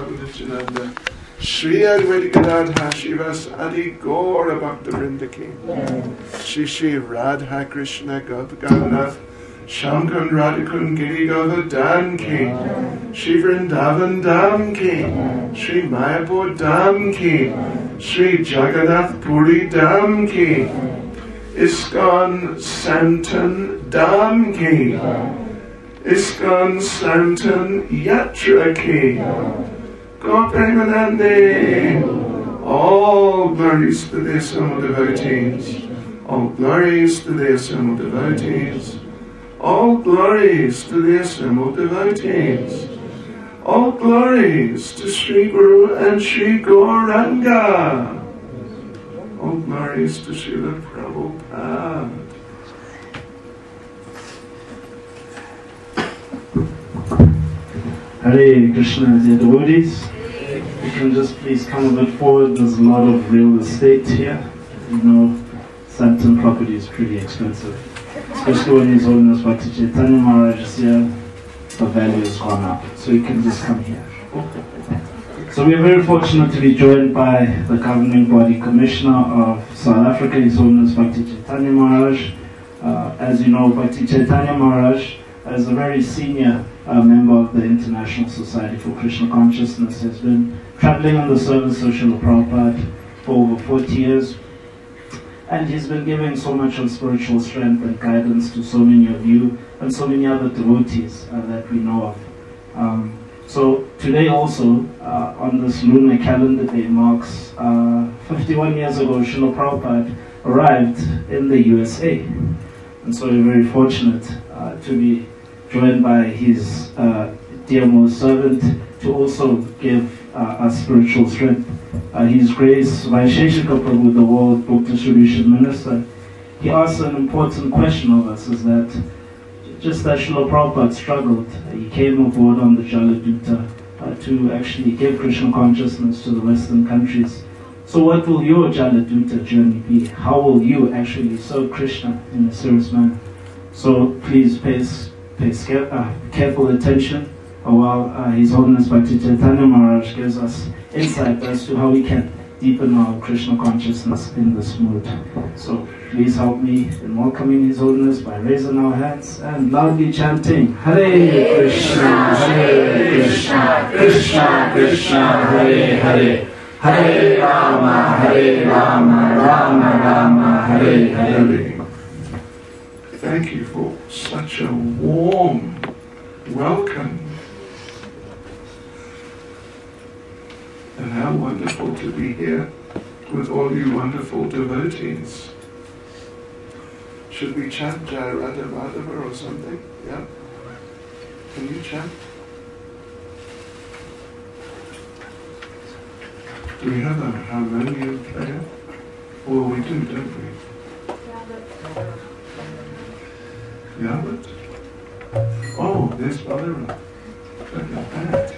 Prabhupada Shri Advaita Shivas Adi Gaura Bhakta Vrindaki Shri Shri Radha Krishna Gopaganath Shankun Radhakun Giri Govardhan Ki Shri Vrindavan Dham Ki Shri Mayapur Dham Ki Shri Jagannath Puri Dham Ki ISKCON Santan Dham Ki ISKCON Santan Yatra Ki Gaur Premanande. All glories to the assembled devotees. All glories to the assembled devotees. All glories to the assembled devotees. All glories to Sri Guru and Sri Gauranga. All glories to Srila Prabhupada. Hare Krishna, dear devotees. You can just please come a bit forward. There's a lot of real estate here. You know, Santan property is pretty expensive. Especially when His Holiness Bhakti Chaitanya Maharaj is here, the value has gone up. So you can just come here. So we are very fortunate to be joined by the governing body commissioner of South Africa, His Holiness Bhakti Chaitanya Maharaj. As you know, Bhakti Chaitanya Maharaj, as a very senior member of the International Society for Krishna Consciousness, has been traveling on the service of Srila Prabhupada for over 40 years. And he's been giving so much of spiritual strength and guidance to so many of you and so many other devotees that we know of. So today also, on this lunar calendar day, marks 51 years ago, Srila Prabhupada arrived in the USA. And so we're very fortunate to be joined by his dearmost servant to also give us spiritual strength. His Grace Vaisheshika Prabhu, the World Book Distribution Minister, he asked an important question of us, is that just as Srila Prabhupada struggled, he came aboard on the Jaladuta to actually give Krishna consciousness to the Western countries. So what will your Jaladuta journey be? How will you actually serve Krishna in a serious manner? So please pay careful attention while His Holiness Bhakti Chaitanya Maharaj gives us insight as to how we can deepen our Krishna consciousness in this mood. So please help me in welcoming His Holiness by raising our hands and loudly chanting Hare Krishna, Hare Krishna, Krishna Krishna, Hare Hare, Hare Rama, Rama Rama, Hare Hare. Thank you for such a warm welcome. And how wonderful to be here with all you wonderful devotees. Should we chant Jai Radha Madhava or something? Yeah? Can you chant? Do we have a harmonium player? Well, we do, don't we? Yavat? Oh, there's Balaram. Look at that.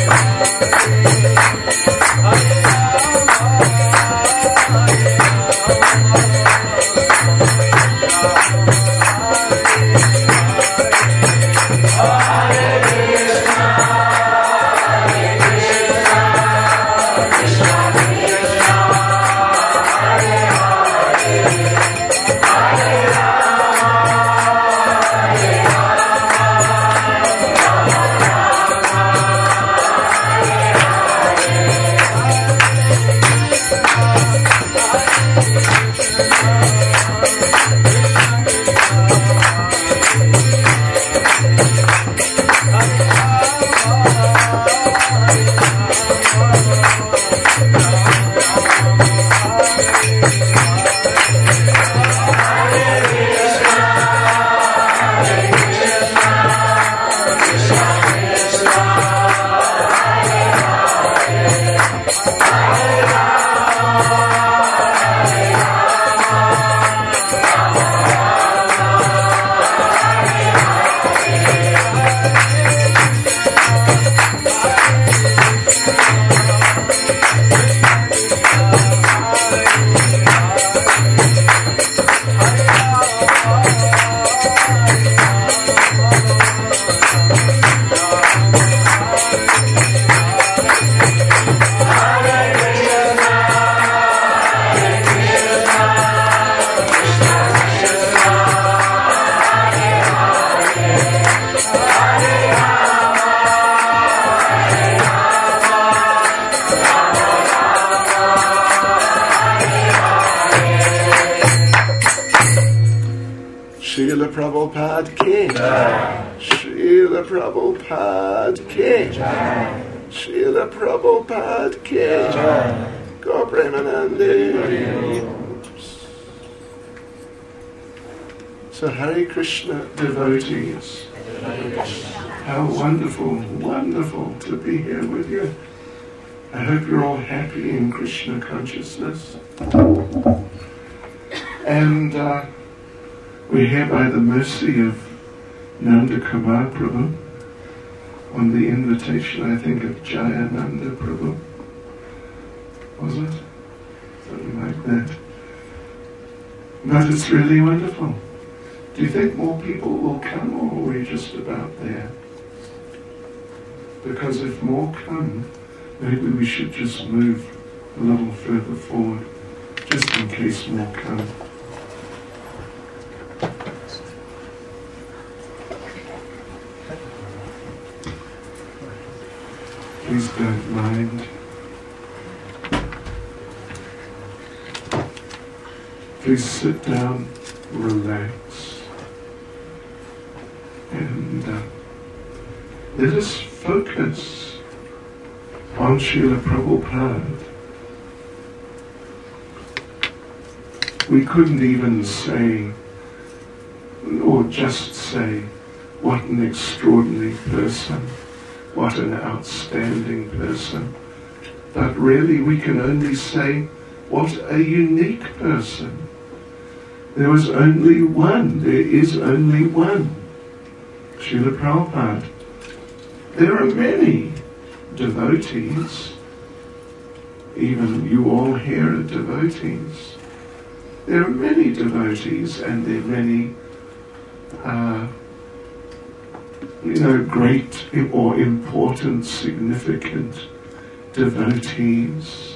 Srila Prabhupada ki Jai. Srila Prabhupada ki Jai. Srila Prabhupada ki Jai. Go Premanandi. So Hare Krishna devotees, how wonderful, wonderful to be here with you. I hope you're all happy in Krishna consciousness. And we're here by the mercy of Nanda Kumar Prabhu, on the invitation, I think, of Jayananda Prabhu. Was it? Something like that. But it's really wonderful. Do you think more people will come, or are we just about there? Because if more come, maybe we should just move a little further forward, just in case more come. Please don't mind. Please sit down, relax, and let us focus on Srila Prabhupada. We couldn't even say, or just say, what an extraordinary person, what an outstanding person. But really we can only say, what a unique person. There was only one, there is only one, Srila Prabhupada. There are many devotees, even you all here are devotees. There are many devotees, and there are many great or important, significant devotees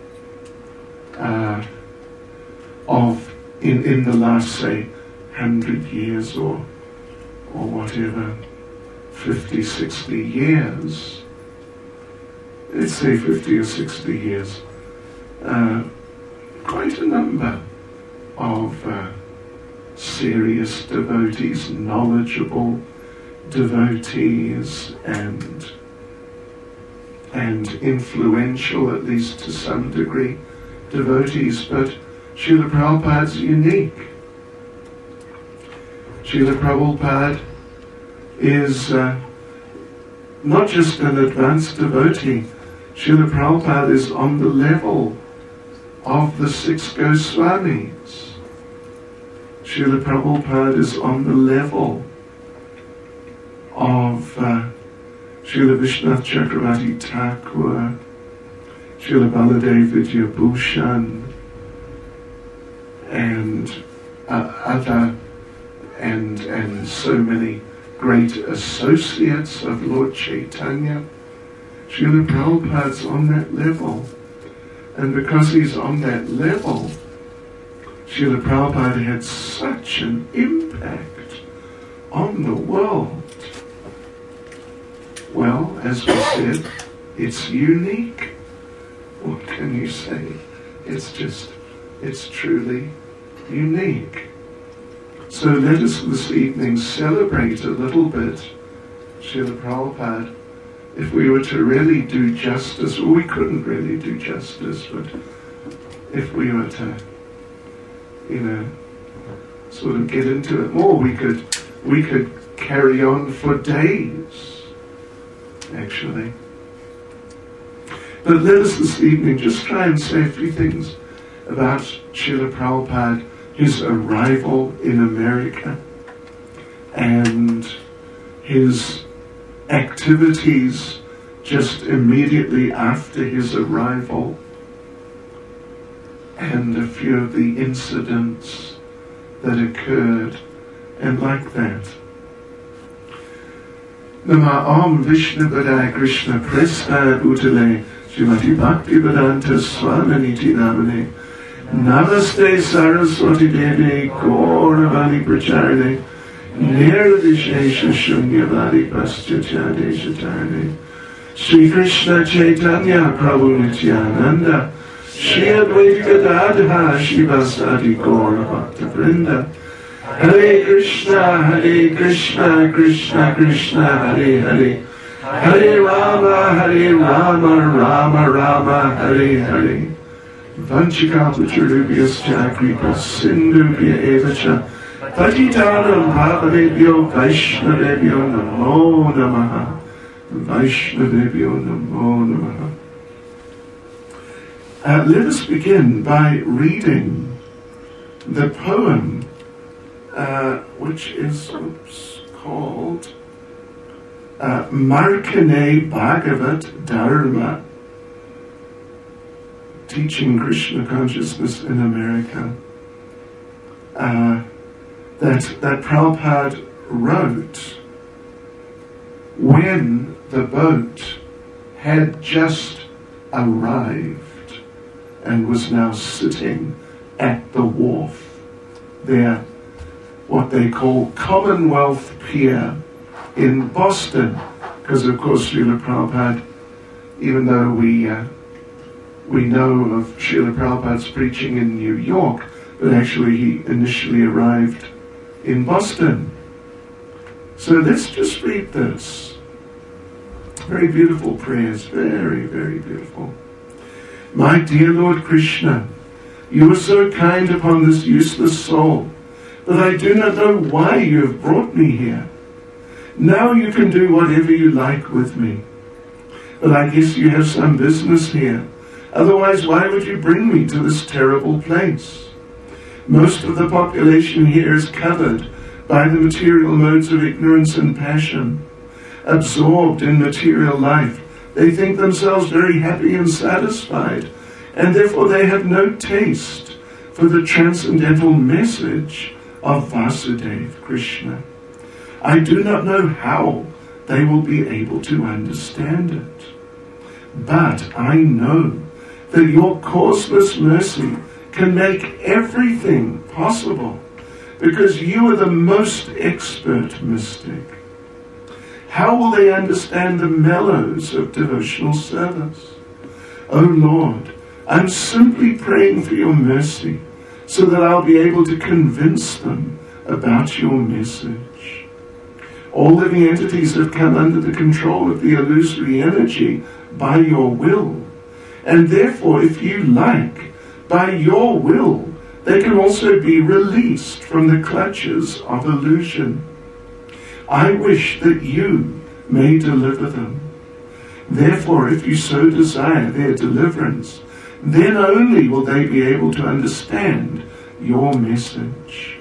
in the last, say, 100 years or whatever, 50, 60 years. Let's say 50 or 60 years. Quite a number of serious devotees, knowledgeable devotees, and influential, at least to some degree, devotees. But Srila Prabhupada's unique. Srila Prabhupada is not just an advanced devotee. Srila Prabhupada is on the level of the 6 Goswamis. Srila Prabhupada is on the level of Srila Vishnath Chakravarti Thakur, Srila Baladev Vidyabhushan, and other and so many great associates of Lord Chaitanya. Srila Prabhupada's on that level. And because he's on that level, Srila Prabhupada had such an impact on the world. Well, as we said, it's unique. What can you say? It's truly unique. So let us this evening celebrate a little bit Srila Prabhupada. If we were to really do justice, well, we couldn't really do justice, but if we were to, sort of get into it more, we could carry on for days, actually. But let us this evening just try and say a few things about Srila Prabhupada, his arrival in America, and his activities just immediately after his arrival, and a few of the incidents that occurred, and like that. Nama Om Vishnu Padaya Krishna Prestaya Bhutale Srimati Bhakti Vedanta Swaminiti Namane Namaste Saraswati Devi Gauravani Pracharne Nirvishesha Shunyavadi Paschachade Shatarne Sri Krishna Chaitanya Prabhu Nityananda Shri Advaita Gadadha Shivasadi Gaura Bhakta Vrinda Hare Krishna, Krishna Krishna, Hare Hare Hare Rama, Rama Rama, Hare Hare Vanchikapacharubhyascha Kripa Sindhubhya Evacha Patitanam Bhavanebhyo Vaishnavebhyo Namo Namaha Vaishnavebhyo Namo Namaha. Let us begin by reading the poem which is called Markandeya Bhagavat Dharma, Teaching Krishna Consciousness in America, that Prabhupada wrote when the boat had just arrived and was now sitting at the wharf there, what they call Commonwealth Pier in Boston, because of course Srila Prabhupada, even though we know of Srila Prabhupada's preaching in New York, but actually he initially arrived in Boston. So let's just read this. Very beautiful prayers, very, very beautiful. My dear Lord Krishna, you are so kind upon this useless soul that I do not know why you have brought me here. Now you can do whatever you like with me. But I guess you have some business here. Otherwise, why would you bring me to this terrible place? Most of the population here is covered by the material modes of ignorance and passion. Absorbed in material life, they think themselves very happy and satisfied, and therefore they have no taste for the transcendental message of Vasudeva Krishna. I do not know how they will be able to understand it. But I know that your causeless mercy can make everything possible, because you are the most expert mystic. How will they understand the mellows of devotional service? O Lord, I'm simply praying for your mercy so that I'll be able to convince them about your message. All living entities have come under the control of the illusory energy by your will, and therefore, if you like, by your will, they can also be released from the clutches of illusion. I wish that you may deliver them. Therefore, if you so desire their deliverance, then only will they be able to understand your message.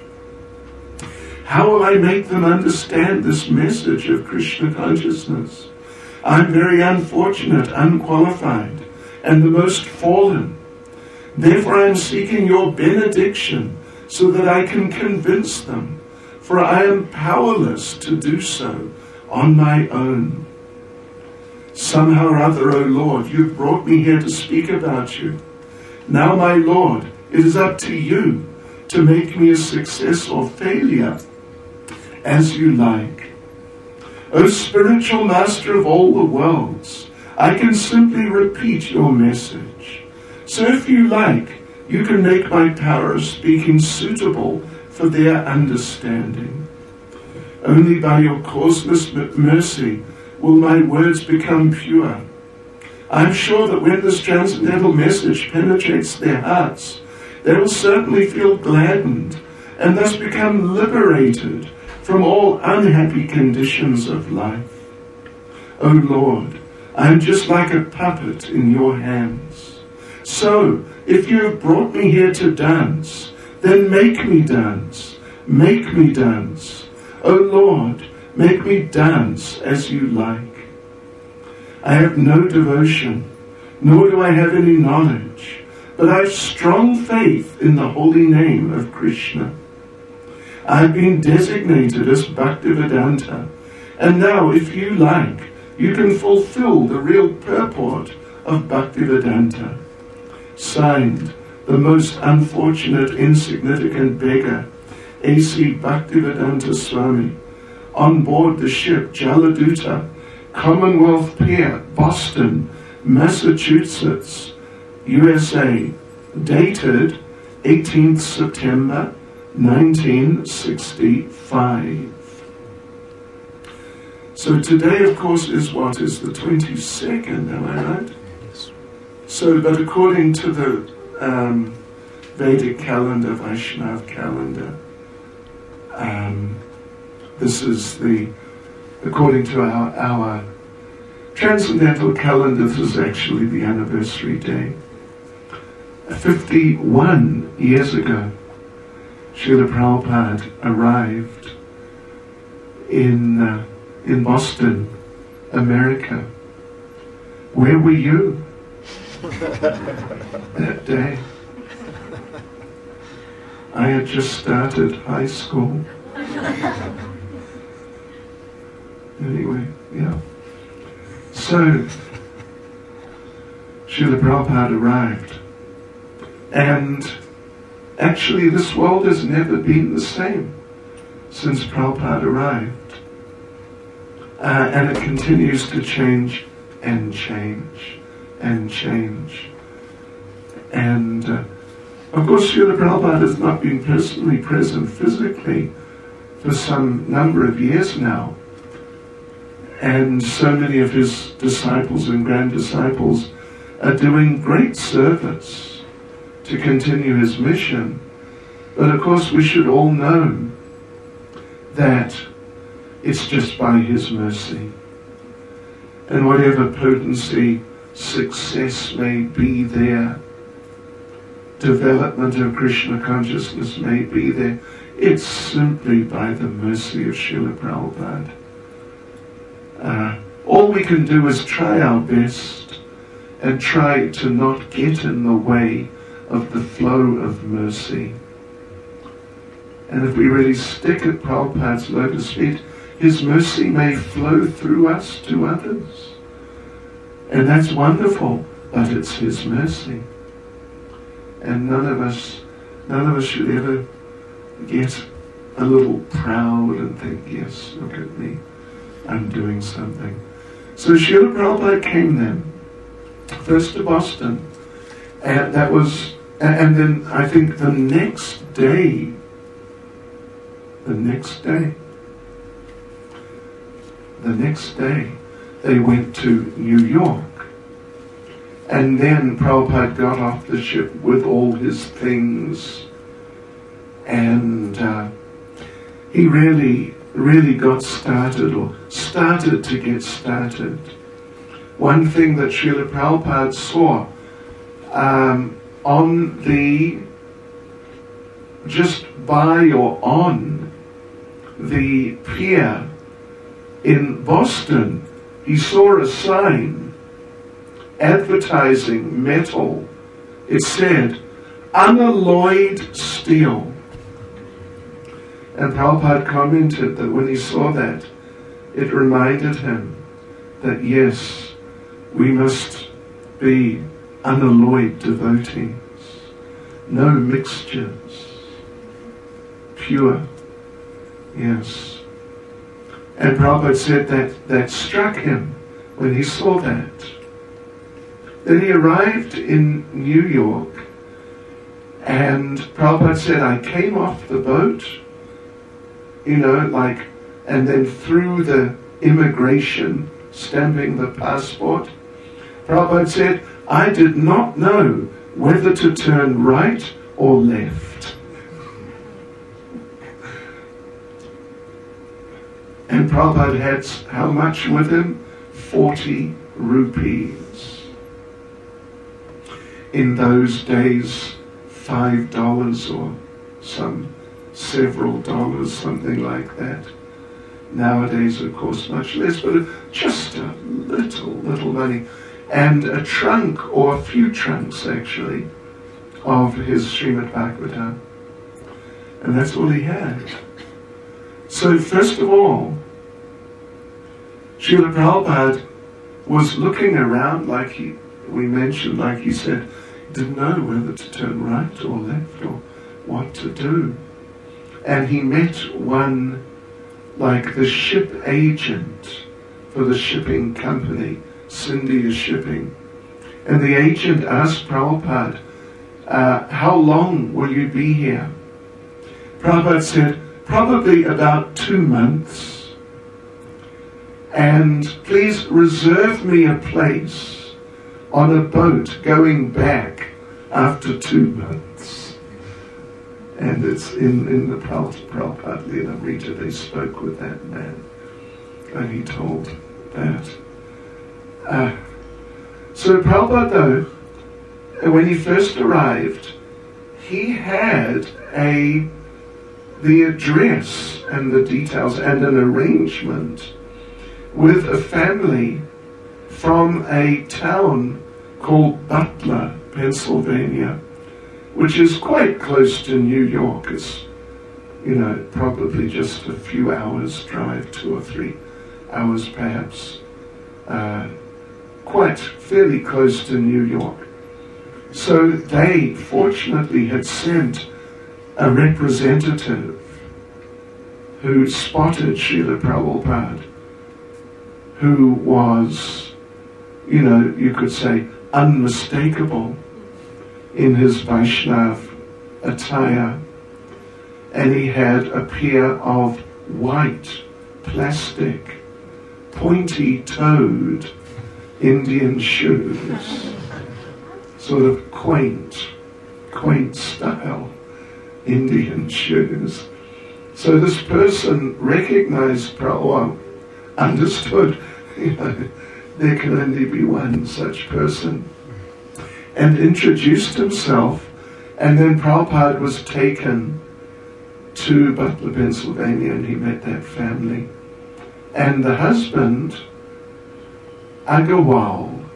How will I make them understand this message of Krishna consciousness? I'm very unfortunate, unqualified, and the most fallen. Therefore I am seeking your benediction so that I can convince them, for I am powerless to do so on my own. Somehow or other, O Lord, you've brought me here to speak about you. Now, my Lord, it is up to you to make me a success or failure, as you like. O spiritual master of all the worlds, I can simply repeat your message. So if you like, you can make my power of speaking suitable for their understanding. Only by your causeless mercy will my words become pure. I am sure that when this transcendental message penetrates their hearts, they will certainly feel gladdened and thus become liberated from all unhappy conditions of life. O Lord, I am just like a puppet in your hands. So, if you have brought me here to dance, then make me dance. Make me dance. O Lord, make me dance as you like. I have no devotion, nor do I have any knowledge, but I have strong faith in the holy name of Krishna. I have been designated as Bhaktivedanta, and now, if you like, you can fulfill the real purport of Bhaktivedanta. Signed, the most unfortunate, insignificant beggar, A.C. Bhaktivedanta Swami, on board the ship Jaladuta, Commonwealth Pier, Boston, Massachusetts, USA, dated 18th September 1965. So today, of course, is the 22nd, am I right? Yes. So, but according to the Vedic calendar, Vaishnav calendar, this is according to our transcendental calendar, this is actually the anniversary day. 51 years ago, Srila Prabhupada arrived in Boston, America. Where were you that day? I had just started high school. Anyway, yeah. So, Srila Prabhupada arrived. And actually, this world has never been the same since Prabhupada arrived. And it continues to change and change and change. And of course, Srila Prabhupada has not been personally present physically for some number of years now. And so many of his disciples and grand disciples are doing great service to continue his mission. But of course, we should all know that it's just by his mercy. And whatever potency, success may be there, development of Krishna consciousness may be there, it's simply by the mercy of Srila Prabhupada. All we can do is try our best and try to not get in the way of the flow of mercy. And if we really stick at Prabhupada's lotus feet, his mercy may flow through us to others. And that's wonderful, but it's his mercy. And none of us should ever get a little proud and think, yes, look at me, I'm doing something. So Srila Prabhupada came then, first to Boston, and then I think the next day, they went to New York. And then Prabhupada got off the ship with all his things, and he really got started, or started to get started. One thing that Srila Prabhupada saw just by or on the pier in Boston, he saw a sign advertising metal. It said, unalloyed steel. And Prabhupada commented that when he saw that, it reminded him that yes, we must be unalloyed devotees. No mixtures. Pure. Yes. And Prabhupada said that struck him when he saw that. Then he arrived in New York, and Prabhupada said, I came off the boat, and then through the immigration, stamping the passport. Prabhupada said, I did not know whether to turn right or left. And Prabhupada had how much with him? 40 rupees. In those days, $5 or several dollars, something like that. Nowadays, of course, much less, but just a little money. And a trunk, or a few trunks actually, of his Srimad Bhagavatam. And that's all he had. So first of all, Srila Prabhupada was looking around like he said, didn't know whether to turn right or left or what to do. And he met one, like the ship agent for the shipping company, Scindia Shipping. And the agent asked Prabhupada, how long will you be here? Prabhupada said, probably about 2 months. And please reserve me a place on a boat going back after 2 months. And it's in the Prabhupada Lilamrita, they spoke with that man. And he told that. So Prabhupada, though, when he first arrived, he had the address and the details and an arrangement with a family from a town called Butler, Pennsylvania, which is quite close to New York. It's, probably just a few hours drive, 2 or 3 hours perhaps. Quite fairly close to New York. So they fortunately had sent a representative who spotted Srila Prabhupada, who was, you could say, unmistakable in his Vaishnav attire. And he had a pair of white, plastic, pointy-toed Indian shoes, sort of quaint style Indian shoes. So this person recognized, or understood, there can only be one such person, and introduced himself, and then Prabhupada was taken to Butler, Pennsylvania, and he met that family. And the husband, Agarwal,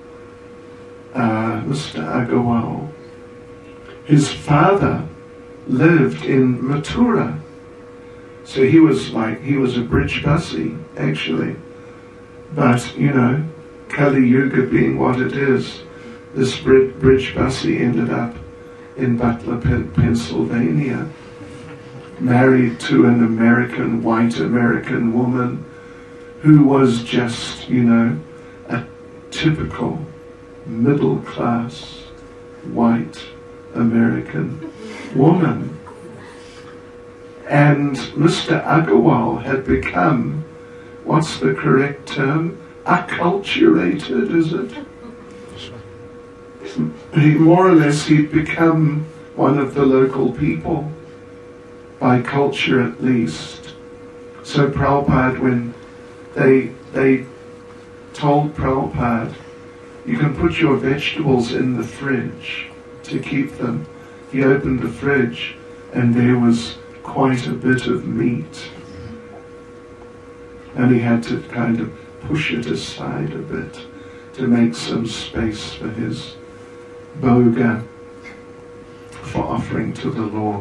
Mr. Agarwal, his father lived in Mathura. So he was a bridge bussy, actually. But, Kali Yuga being what it is, this bridge bussy ended up in Butler, Pennsylvania, married to an white American woman who was just, a typical middle-class white American woman. And Mr. Agarwal had become, what's the correct term? Acculturated, is it? More or less, he'd become one of the local people, by culture at least. So Prabhupada, when they told Prabhupada, you can put your vegetables in the fridge to keep them. He opened the fridge and there was quite a bit of meat. And he had to kind of push it aside a bit to make some space for his bhoga, for offering to the Lord.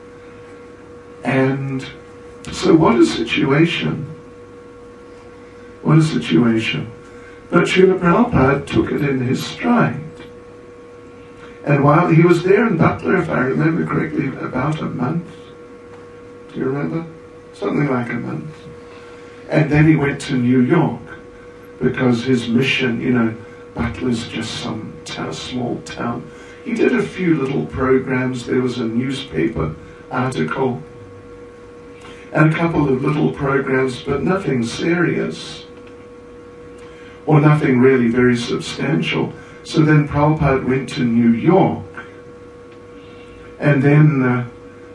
And so what a situation. What a situation. But Srila Prabhupada took it in his stride. And while he was there in Butler, if I remember correctly, about a month. Do you remember? Something like a month. And then he went to New York because his mission, Butler's just some small town. He did a few little programs. There was a newspaper article and a couple of little programs, but nothing serious or nothing really very substantial. So then Prabhupada went to New York, and then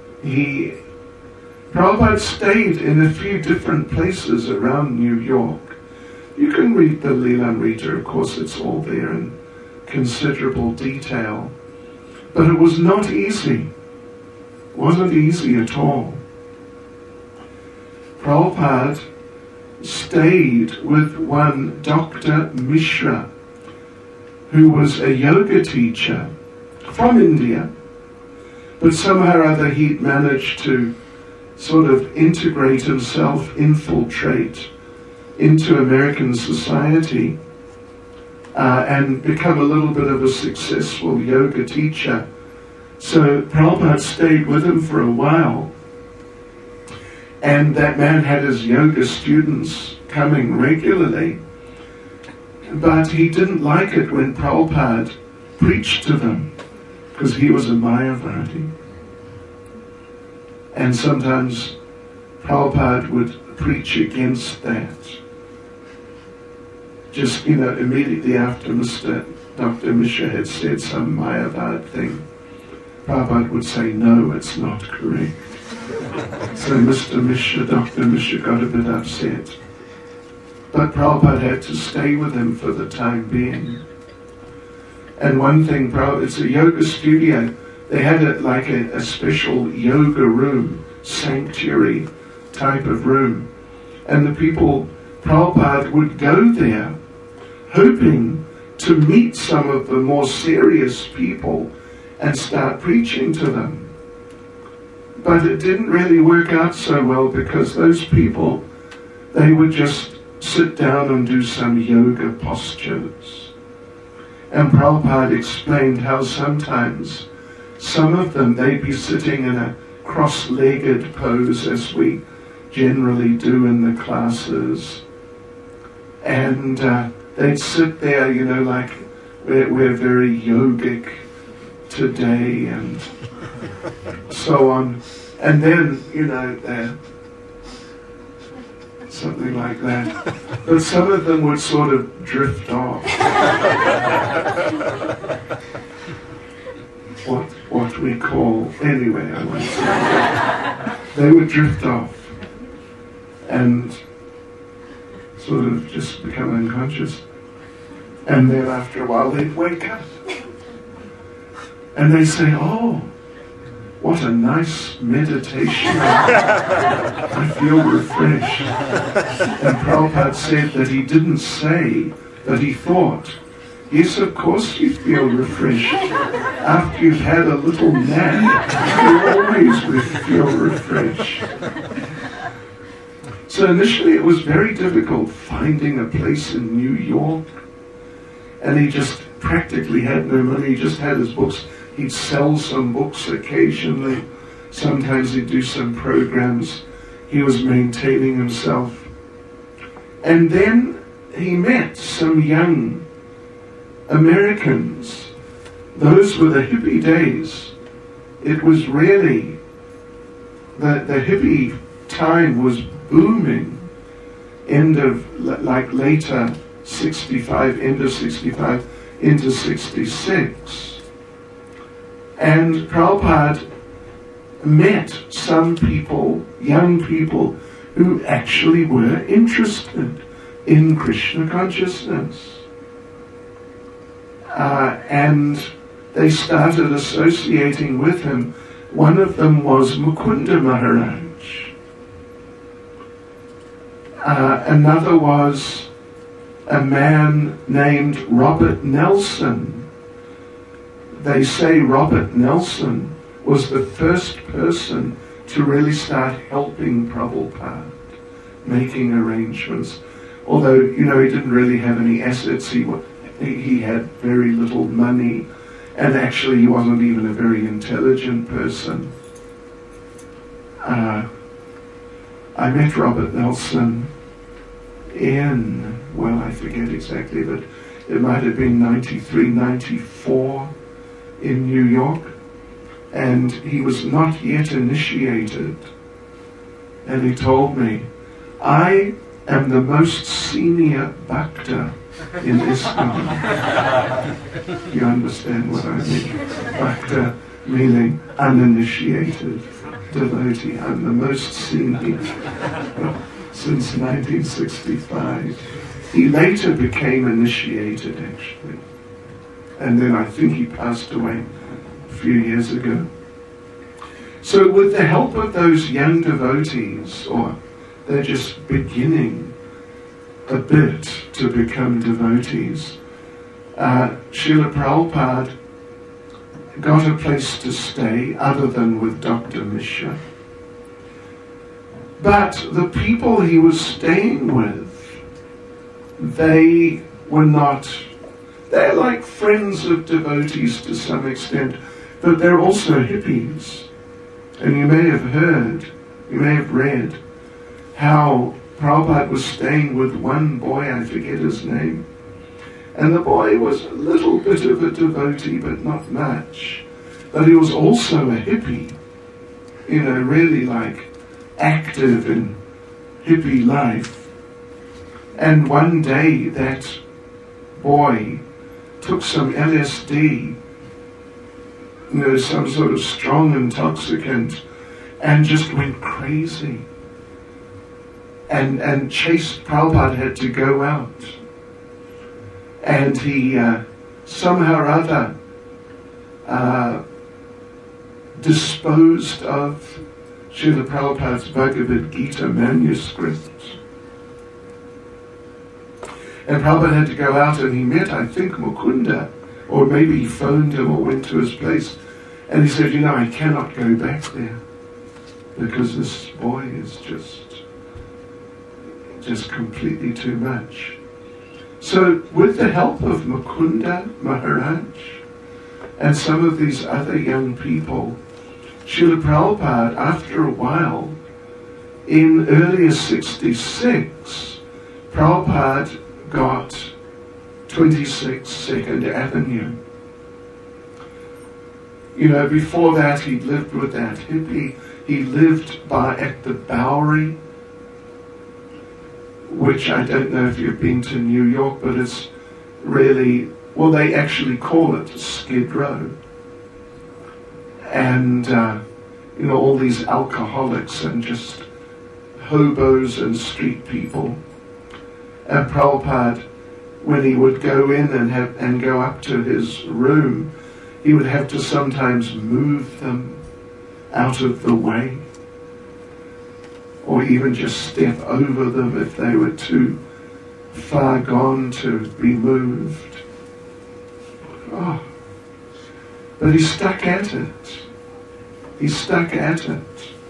Prabhupada stayed in a few different places around New York. You can read the Lilamrita, of course, it's all there in considerable detail. But it was not easy. It wasn't easy at all. Prabhupada stayed with one Dr. Mishra, who was a yoga teacher from India, but somehow or other he'd managed to sort of integrate himself, infiltrate into American society and become a little bit of a successful yoga teacher. So Prabhupada stayed with him for a while, and that man had his yoga students coming regularly, but he didn't like it when Prabhupada preached to them, because he was a Mayavadi. And sometimes Prabhupada would preach against that. Just, immediately after Dr. Mishra had said some Mayavad thing, Prabhupada would say, no, it's not correct. So Dr. Mishra got a bit upset. But Prabhupada had to stay with him for the time being. And one thing, it's a yoga studio. They had a special yoga room, sanctuary type of room. And the people, Prabhupada would go there hoping to meet some of the more serious people and start preaching to them. But it didn't really work out so well, because those people, they would just sit down and do some yoga postures. And Prabhupada explained how sometimes some of them, they'd be sitting in a cross-legged pose, as we generally do in the classes. And they'd sit there, like we're very yogic today and so on. And then, something like that. But some of them would sort of drift off. What we call, anyway, I won't say. They would drift off and sort of just become unconscious. And then after a while they'd wake up. And they say, oh, what a nice meditation. I feel refreshed. And Prabhupada said that he didn't say, that he thought, yes, of course you feel refreshed. After you've had a little nap, you always feel refreshed. So initially it was very difficult finding a place in New York. And he just practically had no money. He just had his books. He'd sell some books occasionally. Sometimes he'd do some programs. He was maintaining himself. And then he met some young Americans. Those were the hippie days. It was really, the hippie time was booming. Later 65, end of 65, into 66. And Prabhupada met some people, young people, who actually were interested in Krishna consciousness. And they started associating with him. One of them was Mukunda Maharaj. Another was a man named Robert Nelson. They say Robert Nelson was the first person to really start helping Prabhupada, making arrangements. Although, he didn't really have any assets, he had very little money, and actually he wasn't even a very intelligent person. I met Robert Nelson in, I forget exactly, but it might have been 93, 94 in New York, and he was not yet initiated. And he told me, I am the most senior bhakta in ISKCON. You understand what I mean? Bhakta meaning uninitiated devotee. I'm the most senior since 1965. He later became initiated, actually. And then I think he passed away a few years ago. So with the help of those young devotees, or they're just beginning a bit to become devotees, Srila Prabhupada got a place to stay other than with Dr. Mishra. But the people he was staying with, they're like friends of devotees to some extent, but they're also hippies. And you may have heard, you may have read, how Prabhupada was staying with one boy, I forget his name, and the boy was a little bit of a devotee, but not much. But he was also a hippie, really like active in hippie life. And one day that boy took some LSD, some sort of strong intoxicant, and just went crazy. And Prabhupada had to go out. And he somehow or other disposed of Srila Prabhupada's Bhagavad Gita manuscript. And Prabhupada had to go out, and he met, I think, Mukunda, or maybe he phoned him or went to his place. And he said, I cannot go back there because this boy is just completely too much. So with the help of Mukunda Maharaj and some of these other young people, Srila Prabhupada, after a while, in earlier 66, Prabhupada got 26 Second Avenue. Before that he lived with that hippie. He lived at the Bowery, which I don't know if you've been to New York, but it's really, they actually call it Skid Row. And, all these alcoholics and just hobos and street people. And Prabhupada, when he would go in and go up to his room, he would have to sometimes move them out of the way, or even just step over them if they were too far gone to be moved. Oh. But he stuck at it. He stuck at it.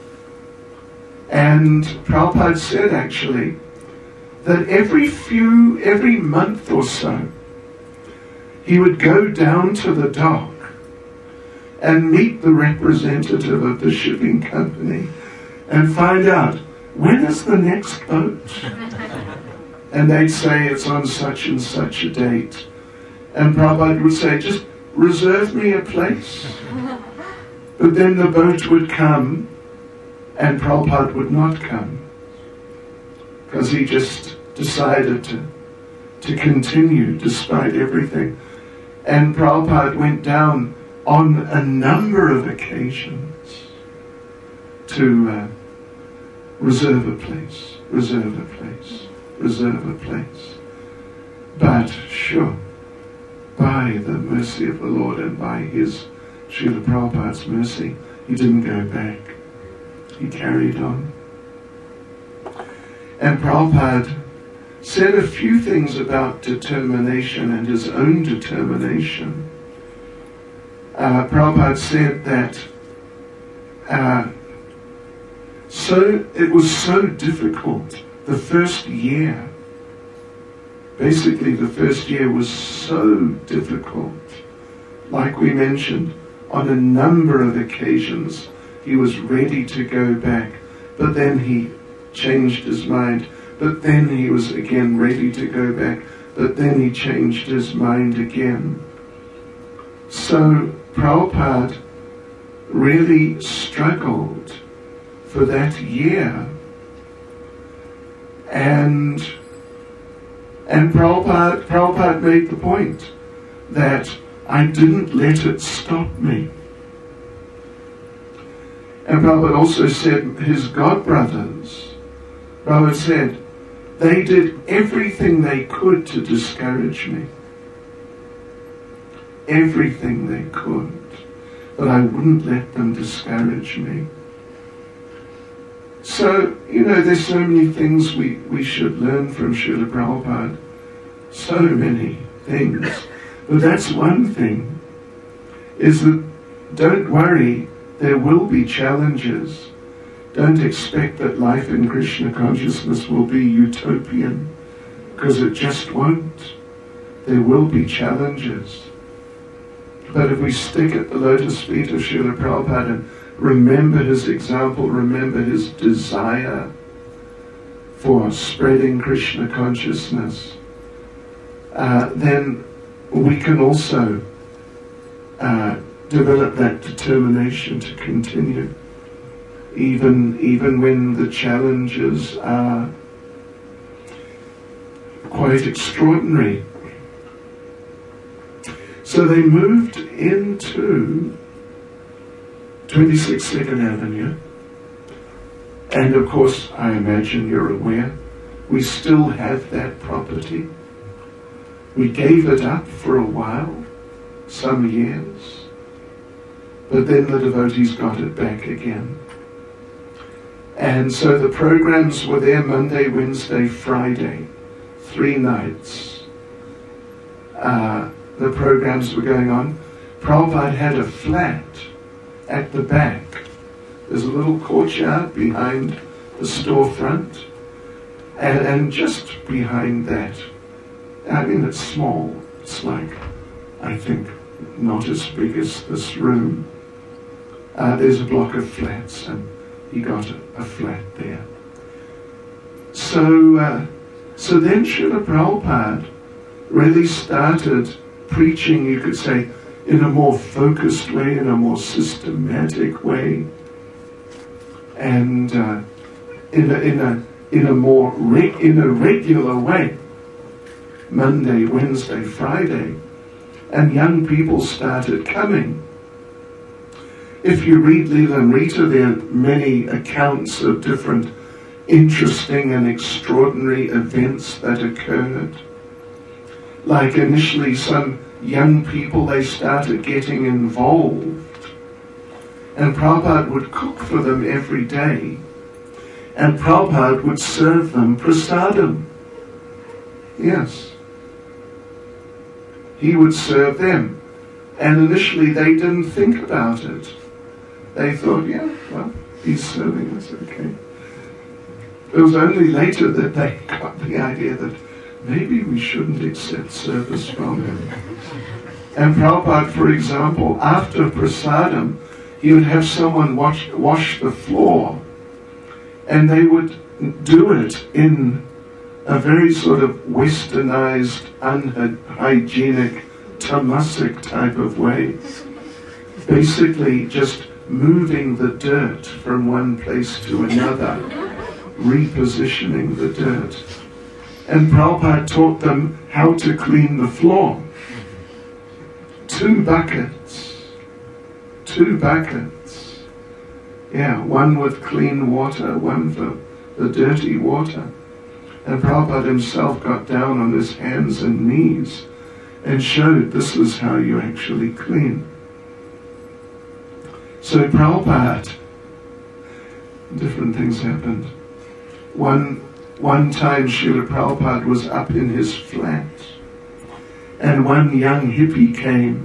And Prabhupada said, actually, that every month or so, he would go down to the dock and meet the representative of the shipping company and find out, when is the next boat? And they'd say it's on such and such a date. And Prabhupada would say, just reserve me a place. But then the boat would come and Prabhupada would not come, because he just decided to continue despite everything. And Prabhupada went down on a number of occasions to reserve a place. But sure, by the mercy of the Lord and by his Srila Prabhupada's mercy, he didn't go back. He carried on. And Prabhupada said a few things about determination and his own determination. Prabhupada said that it was so difficult the first year. Basically, the first year was so difficult. Like we mentioned, on a number of occasions, he was ready to go back, but then he changed his mind, but then he was again ready to go back, but then he changed his mind again. So Prabhupada really struggled for that year, and Prabhupada made the point that I didn't let it stop me. And Prabhupada also said his godbrothers, Prabhupada said, they did everything they could to discourage me. Everything they could. But I wouldn't let them discourage me. So, there's so many things we should learn from Srila Prabhupada. So many things. But that's one thing, is that don't worry, there will be challenges. Don't expect that life in Krishna consciousness will be utopian, because it just won't. There will be challenges. But if we stick at the lotus feet of Srila Prabhupada and remember his example, remember his desire for spreading Krishna consciousness, then we can also develop that determination to continue, even when the challenges are quite extraordinary. So they moved into 26 Second Avenue, and of course, I imagine you're aware, we still have that property. We gave it up for a while, some years, but then the devotees got it back again. And so the programs were there Monday, Wednesday, Friday, 3 nights. The programs were going on. Prabhupada had a flat at the back. There's a little courtyard behind the storefront, and just behind that, I mean, it's small. It's like, I think, not as big as this room. There's a block of flats, and he got a flat there. So then Srila Prabhupada really started preaching, you could say, in a more focused way, in a more systematic way, and in a regular way. Monday, Wednesday, Friday, and young people started coming. If you read Lilamrita, there are many accounts of different interesting and extraordinary events that occurred. Like initially some young people, they started getting involved, and Prabhupada would cook for them every day, and Prabhupada would serve them prasadam. Yes. He would serve them. And initially they didn't think about it. They thought, yeah, well, he's serving us, okay. It was only later that they got the idea that maybe we shouldn't accept service from him. And Prabhupada, for example, after prasadam, he would have someone wash the floor, and they would do it in a very sort of westernized, unhygienic, tamasic type of way. Basically just moving the dirt from one place to another, repositioning the dirt. And Prabhupada taught them how to clean the floor. 2 buckets. 2 buckets. Yeah, one with clean water, one for the dirty water. And Prabhupada himself got down on his hands and knees and showed this is how you actually clean. So Prabhupada, different things happened. One one time Srila Prabhupada was up in his flat, and one young hippie came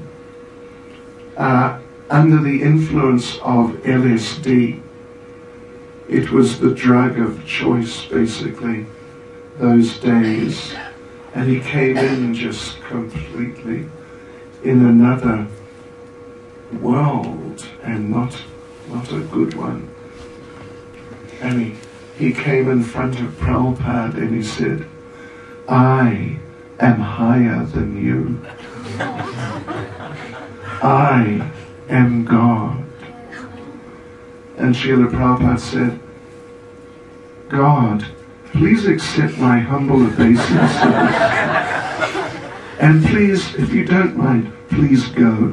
under the influence of LSD. It was the drug of choice, basically, those days. And he came in just completely in another world, and not a good one. And he came in front of Prabhupada and he said, "I am higher than you. I am God." And Srila Prabhupada said, "God, please accept my humble obeisance. And please, if you don't mind, please go."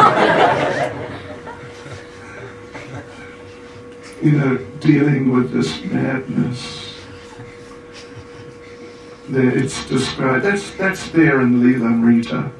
Dealing with this madness. There, it's described, that's there in Leelamrita.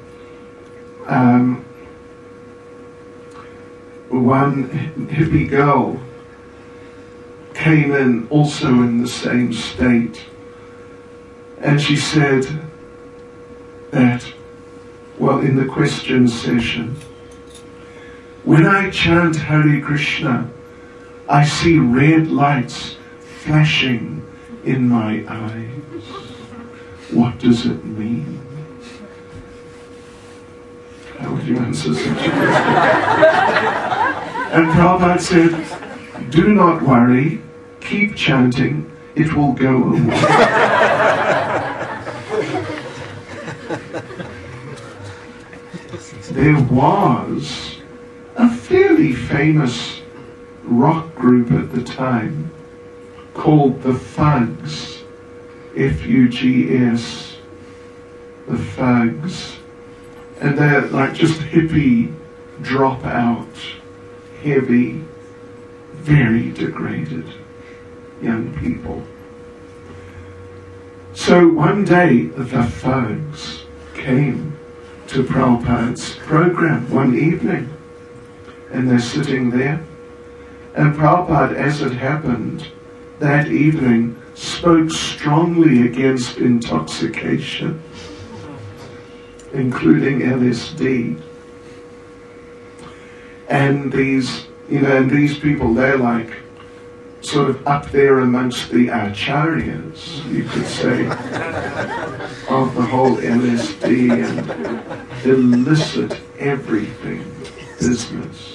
One hippie girl came in also in the same state, and she said that, well, in the question session, "When I chant Hare Krishna, I see red lights flashing in my eyes. What does it mean?" How would you answer such a question? And Prabhupada said, "Do not worry, keep chanting, it will go away." There was a fairly famous rock group at the time called the Fugs, F-U-G-S, the Fugs. And they're like just hippie, drop-out, heavy, very degraded young people. So one day the Fugs came to Prabhupada's program one evening, and they're sitting there. And Prabhupada, as it happened, that evening spoke strongly against intoxication, including LSD. And these people, they're like sort of up there amongst the acharyas, you could say, of the whole LSD and illicit everything business.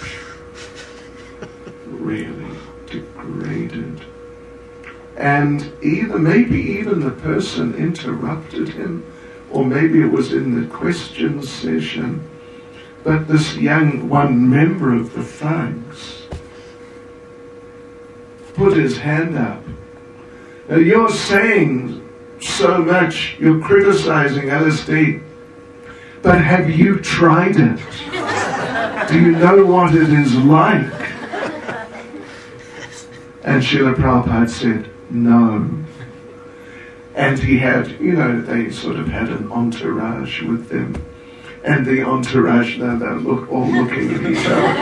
Really degraded. And maybe even the person interrupted him, or maybe it was in the question session, but this one member of the Fugs put his hand up. "Now you're saying so much, you're criticizing LSD, but have you tried it? Do you know what it is like?" And Srila Prabhupada said, "No." And he had, they sort of had an entourage with them. And the entourage, they're all looking at each other.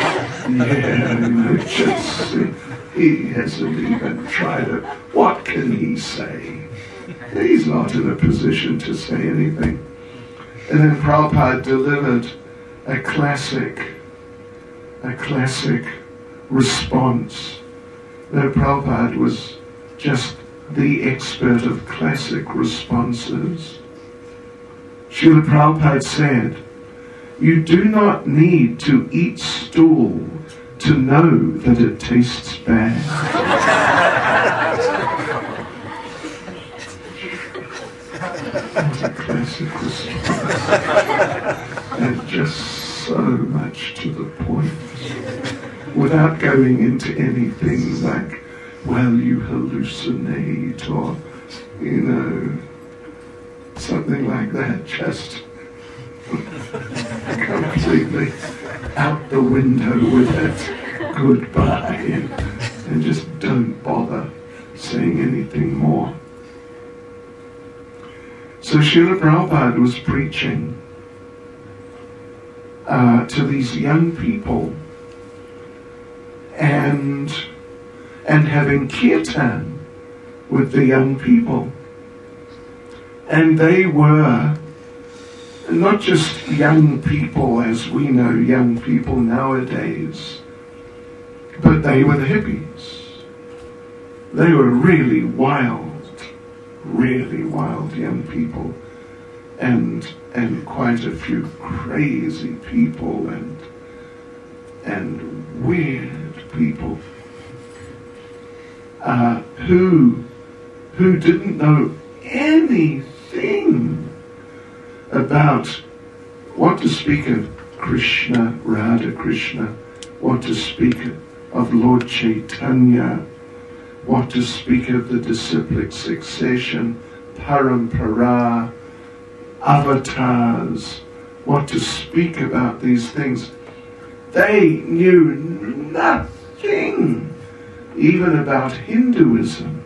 He hasn't even tried it. What can he say? He's not in a position to say anything. And then Prabhupada delivered a classic response. No, Prabhupada was just the expert of classic responses. Srila Prabhupada said, "You do not need to eat stool to know that it tastes bad." What a classic response. And just so much to the point, without going into anything like, well, you hallucinate, or, something like that, just completely out the window with it, goodbye, and just don't bother saying anything more. So Srila Prabhupada was preaching to these young people, and having kirtan with the young people. And they were not just young people as we know young people nowadays, but they were the hippies. They were really wild young people, and quite a few crazy people and weird people who didn't know anything about what to speak of Krishna, Radha Krishna, what to speak of Lord Chaitanya, what to speak of the disciplic succession, parampara, avatars, what to speak about these things. They knew nothing, even about Hinduism.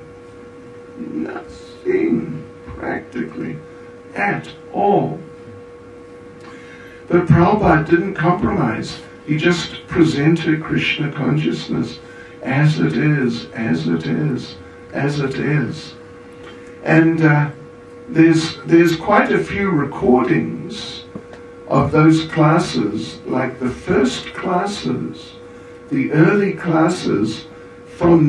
Nothing, practically, at all. But Prabhupada didn't compromise. He just presented Krishna consciousness as it is, as it is, as it is. And there's quite a few recordings of those classes, like the first classes, the early classes from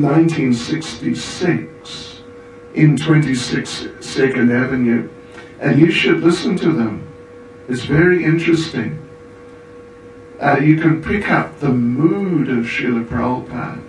1966 in 22nd Avenue. And you should listen to them. It's very interesting. You can pick up the mood of Srila Prabhupada.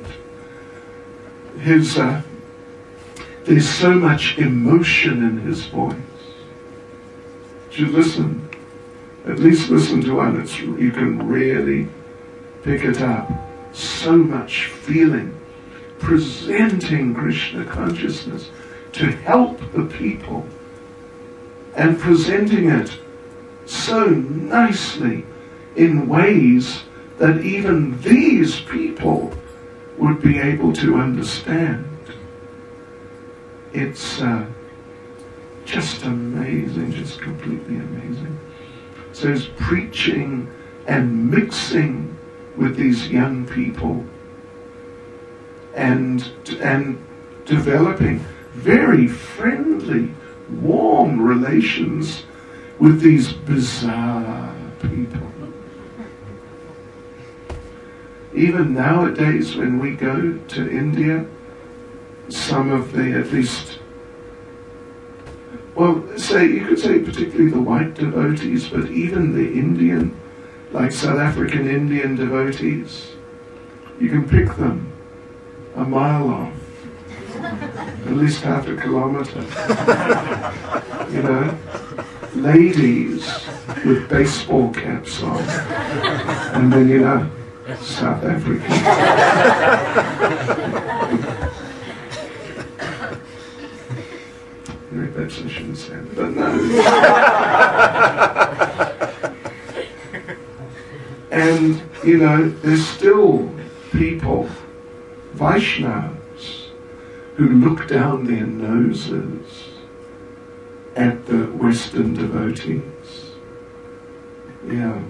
There's so much emotion in his voice. You listen. At least listen to one. You can really pick it up. So much feeling. Presenting Krishna consciousness to help the people. And presenting it so nicely in ways that even these people would be able to understand. It's just amazing, just completely amazing. So he's preaching and mixing with these young people and developing very friendly, warm relations with these bizarre people. Even nowadays when we go to India, some of the, at least, well, you could say particularly the white devotees, but even the Indian, like South African Indian devotees, you can pick them a mile off, at least half a kilometer. You know, ladies with baseball caps on, and then, you know, South African. Perhaps I shouldn't say that, but no. And, you know, there's still people, Vaishnavas, who look down their noses at the Western devotees. Yeah.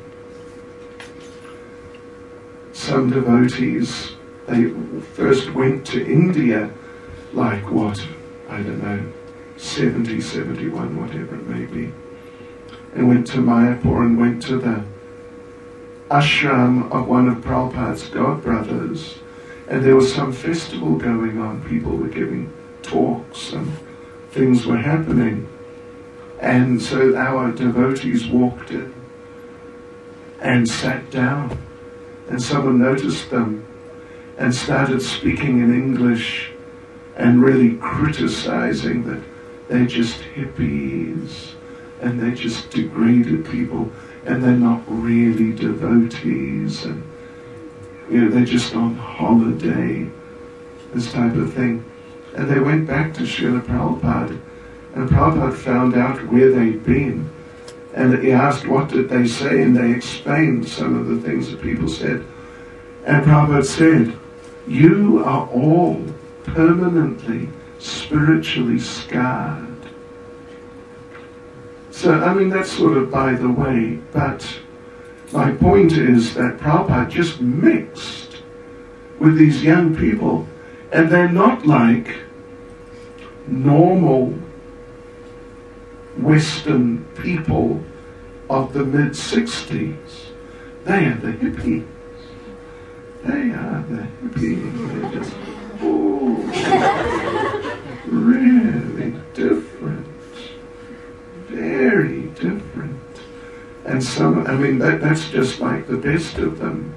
Some devotees, they first went to India, like what, I don't know, 70, 71, whatever it may be, and went to Mayapur and went to the ashram of one of Prabhupada's godbrothers, and there was some festival going on, people were giving talks and things were happening, and so our devotees walked in and sat down, and someone noticed them and started speaking in English and really criticizing that they're just hippies and they're just degraded people and they're not really devotees and, you know, they're just on holiday, this type of thing. And they went back to Srila Prabhupada, and Prabhupada found out where they'd been. And he asked, what did they say? And they explained some of the things that people said. And Prabhupada said, you are all permanently, spiritually scarred. So, I mean, that's sort of by the way, but my point is that Prabhupada just mixed with these young people, and they're not like normal Western people of the mid-60s. They are the hippies. They are the hippies. They're just, really different. Very different. And some, I mean, that's just like the best of them.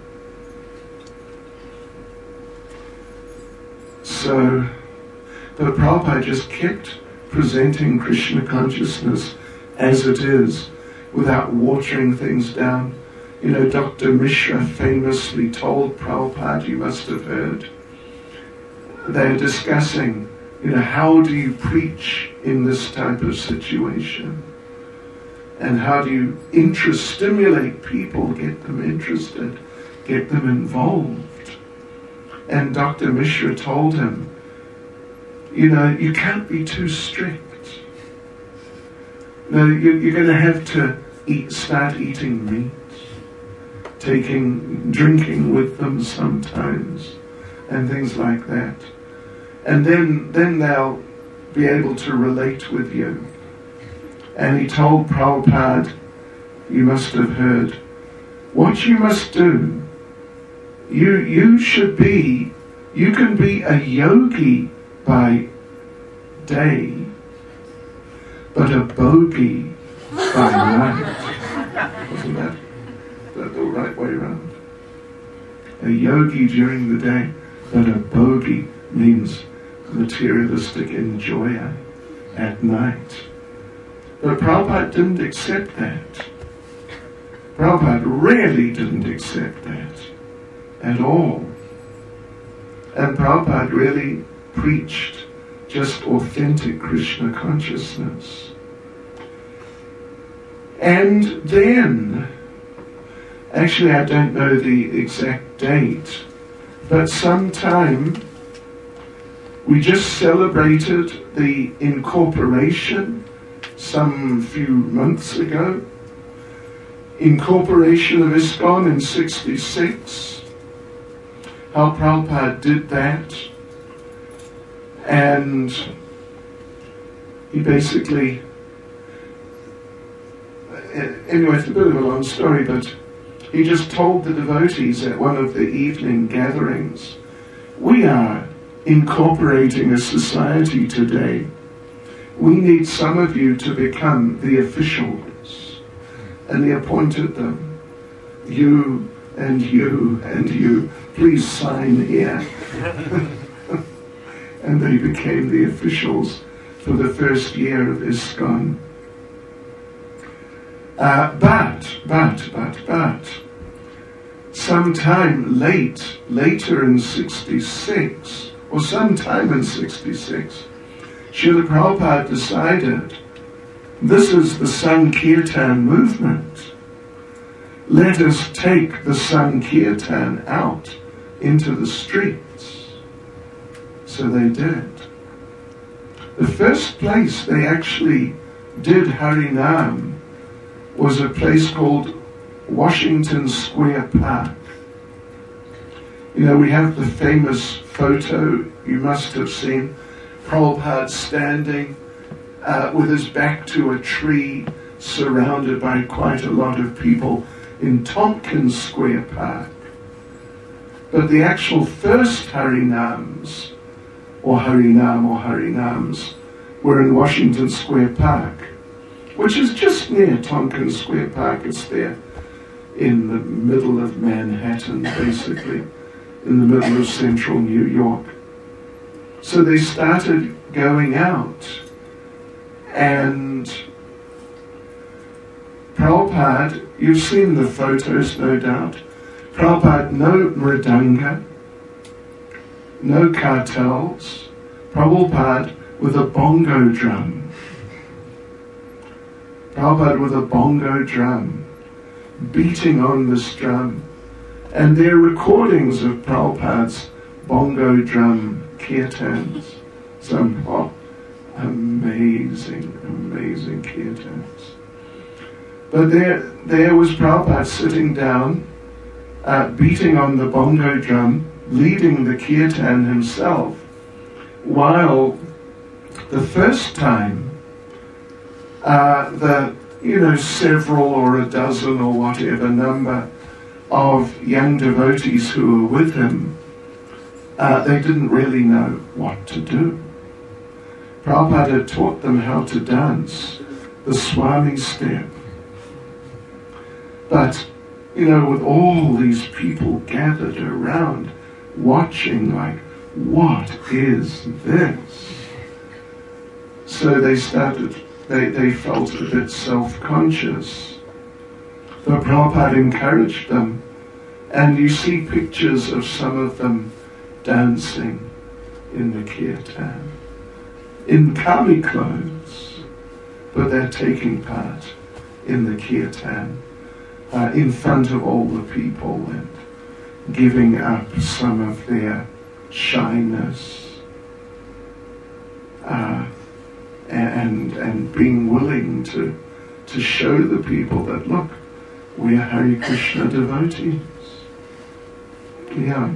So, but Prabhupada just kept presenting Krishna consciousness as it is, without watering things down. You know, Dr. Mishra famously told Prabhupada, you must have heard, they're discussing, you know, how do you preach in this type of situation? And how do you stimulate people, get them interested, get them involved? And Dr. Mishra told him, you know, you can't be too strict. No, you're going to have to start eating meat, drinking with them sometimes, and things like that. And then they'll be able to relate with you. And he told Prabhupada, you must have heard, what you must do, you can be a yogi by day, but a bogey by night. Wasn't that the right way around? A yogi during the day, but a bogey means materialistic enjoyer at night. But Prabhupada didn't accept that. Prabhupada really didn't accept that at all. And Prabhupada really preached just authentic Krishna consciousness. And then, actually I don't know the exact date, but sometime we just celebrated the incorporation some few months ago. Incorporation of ISKCON in 66. How Prabhupada did that. And he basically, anyway, it's a bit of a long story, but he just told the devotees at one of the evening gatherings, we are incorporating a society today. We need some of you to become the officials. And he appointed them. You and you and you, please sign here. And they became the officials for the first year of ISKCON. But, sometime later in 66, or sometime in 66, Srila Prabhupada decided, this is the Sankirtan movement. Let us take the Sankirtan out into the streets. So they did. The first place they actually did Harinam was a place called Washington Square Park. You know, we have the famous photo you must have seen, Prabhupada standing with his back to a tree, surrounded by quite a lot of people in Tompkins Square Park. But the actual first Harinams, or Harinams, were in Washington Square Park, which is just near Tompkins Square Park. It's there in the middle of Manhattan, basically, in the middle of central New York. So they started going out, and Prabhupada, you've seen the photos, no doubt. Prabhupada, no mridanga, no cartels. Prabhupada with a bongo drum. Prabhupada with a bongo drum, beating on this drum. And there are recordings of Prabhupada's bongo drum kirtans. Some amazing kirtans. But there was Prabhupada sitting down, beating on the bongo drum, leading the kirtan himself, while The first time, several or a dozen or whatever number of young devotees who were with him, they didn't really know what to do. Prabhupada had taught them how to dance the Swami step. But, with all these people gathered around, watching like, what is this? So they felt a bit self-conscious. But Prabhupada encouraged them, and you see pictures of some of them dancing in the kirtan, in kami clothes, but they're taking part in the kirtan, in front of all the people and giving up some of their shyness and being willing to show the people that, look, we are Hare Krishna devotees. Yeah.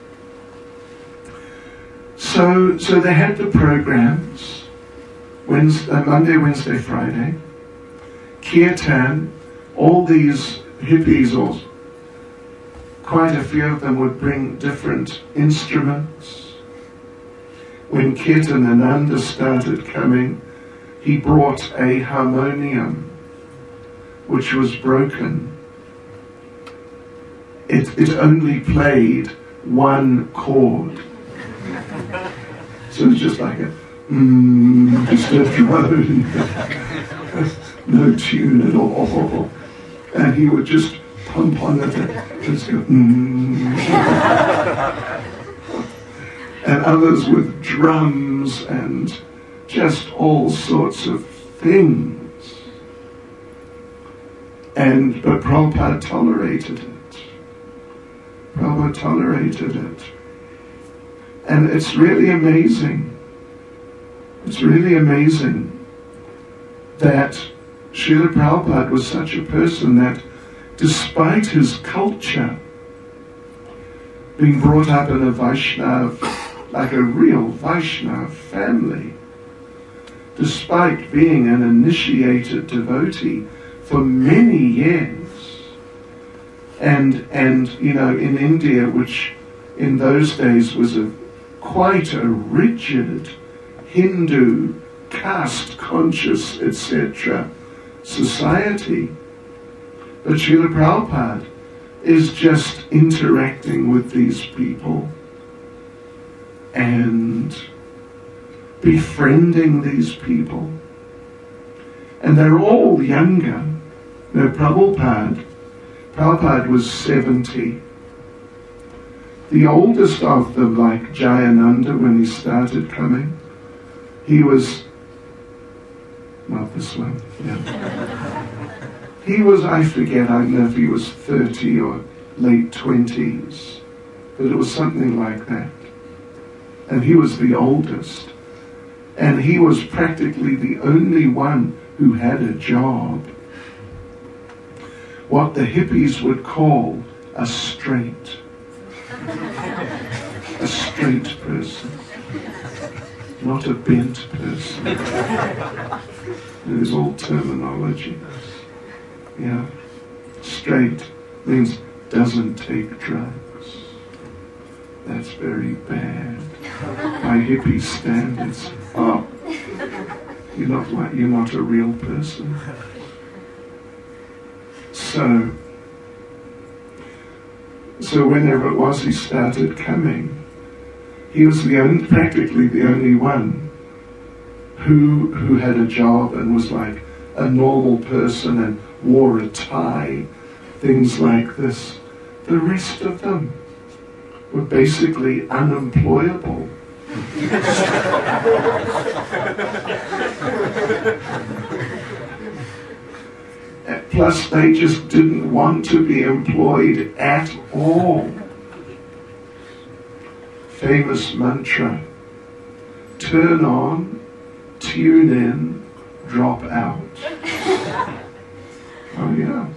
So they had the programs, Monday, Wednesday, Friday, kirtan. All these hippies, or quite a few of them, would bring different instruments. When Kirtanananda started coming, he brought a harmonium, which was broken. It only played one chord. So it's just like just a drone, no tune at all. And he would just pump on it and just go, And others with drums and just all sorts of things. But Prabhupada tolerated it. Prabhupada tolerated it. And it's really amazing. It's really amazing that Srila Prabhupada was such a person that, despite his culture, being brought up in a Vaishnav, like a real Vaishnav family, despite being an initiated devotee for many years, and in India, which in those days was quite a rigid Hindu, caste-conscious, etc. society, but Srila Prabhupada is just interacting with these people and befriending these people. And they're all younger. Prabhupada was 70. The oldest of them, like Jayananda, when he started coming, he was, not this one, yeah. He was, I don't know if he was 30 or late 20s, but it was something like that. And he was the oldest. And he was practically the only one who had a job. What the hippies would call a straight. A straight person. Not a bent person. There's all terminology. Yeah. Straight means doesn't take drugs. That's very bad. By hippie standards. Oh, you're not a real person. So whenever it was he started coming, he was practically the only one who had a job and was like a normal person and wore a tie, things like this. The rest of them were basically unemployable. Plus, they just didn't want to be employed at all. Famous mantra: turn on, tune in, drop out. Oh yeah.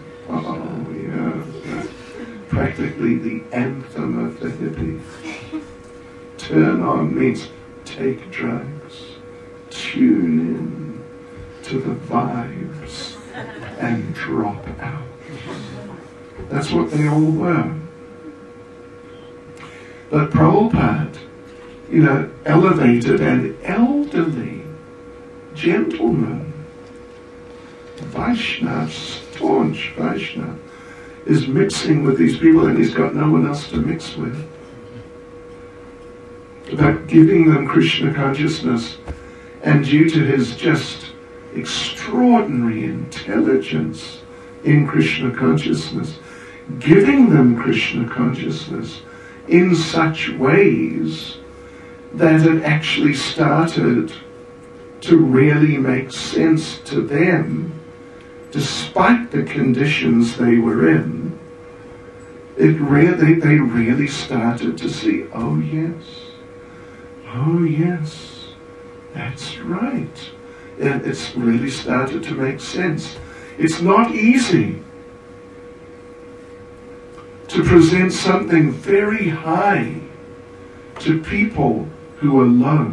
Practically the anthem of the hippies. Turn on means take drugs. tune in to the vibes and drop out. That's what they all were. But Prabhupada, elevated and elderly gentleman, Vaishnava, staunch Vaishnava, is mixing with these people and he's got no one else to mix with. But giving them Krishna consciousness, and due to his just extraordinary intelligence in Krishna consciousness, giving them Krishna consciousness in such ways that it actually started to really make sense to them, despite the conditions they were in. They really started to see, oh yes, that's right. And it's really started to make sense. It's not easy to present something very high to people who are low.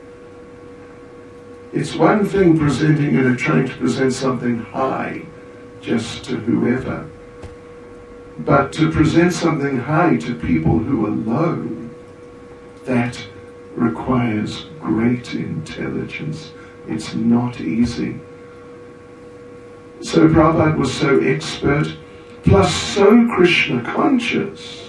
It's one thing presenting and trying to present something high just to whoever. But to present something high to people who are low, that requires great intelligence. It's not easy. So Prabhupada was so expert, plus so Krishna conscious,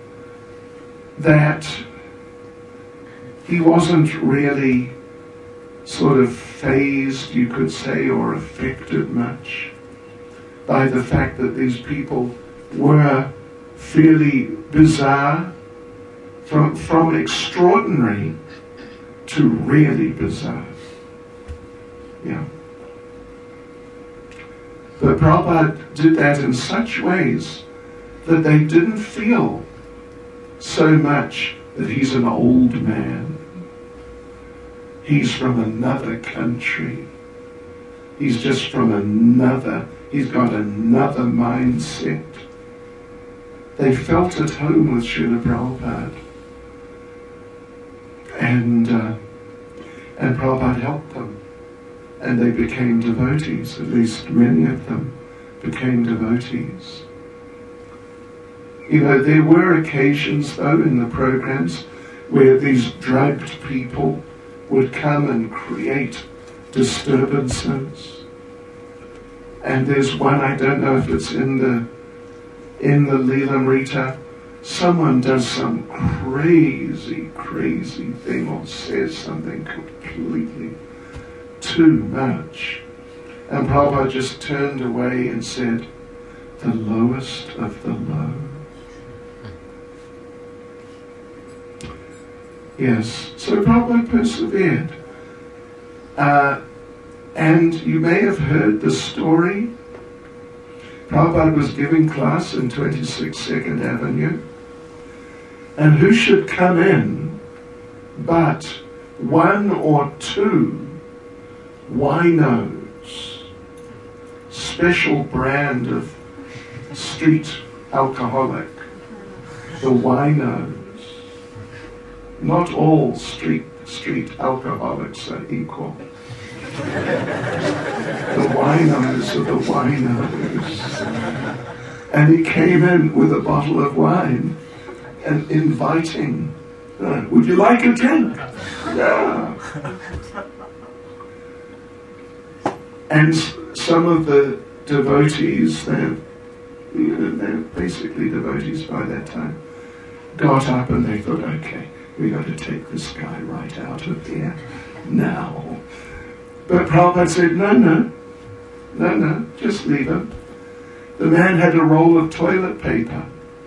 that he wasn't really sort of fazed, you could say, or affected much by the fact that these people were fairly bizarre, from extraordinary to really bizarre. Yeah. But Prabhupada did that in such ways that they didn't feel so much that he's an old man. He's from another country. He's just from he's got another mindset. They felt at home with Srila Prabhupada. And Prabhupada helped them. And they became devotees, at least many of them became devotees. There were occasions, though, in the programs where these drugged people would come and create disturbances. And there's one, I don't know if it's in the Leelamrita, someone does some crazy thing or says something completely too much. And Prabhupada just turned away and said, the lowest of the low. Yes, so Prabhupada persevered. And you may have heard the story. Prabhupada was giving class in 26 2nd Avenue. And who should come in but one or two winos, special brand of street alcoholic, the winos. Not all street alcoholics are equal. The winos are the winos. And he came in with a bottle of wine and inviting, would you like a drink? Yeah. And some of the devotees, they're basically devotees by that time, got up and they thought, okay, we got to take this guy right out of here now. But Prabhupada said, no, just leave him. The man had a roll of toilet paper.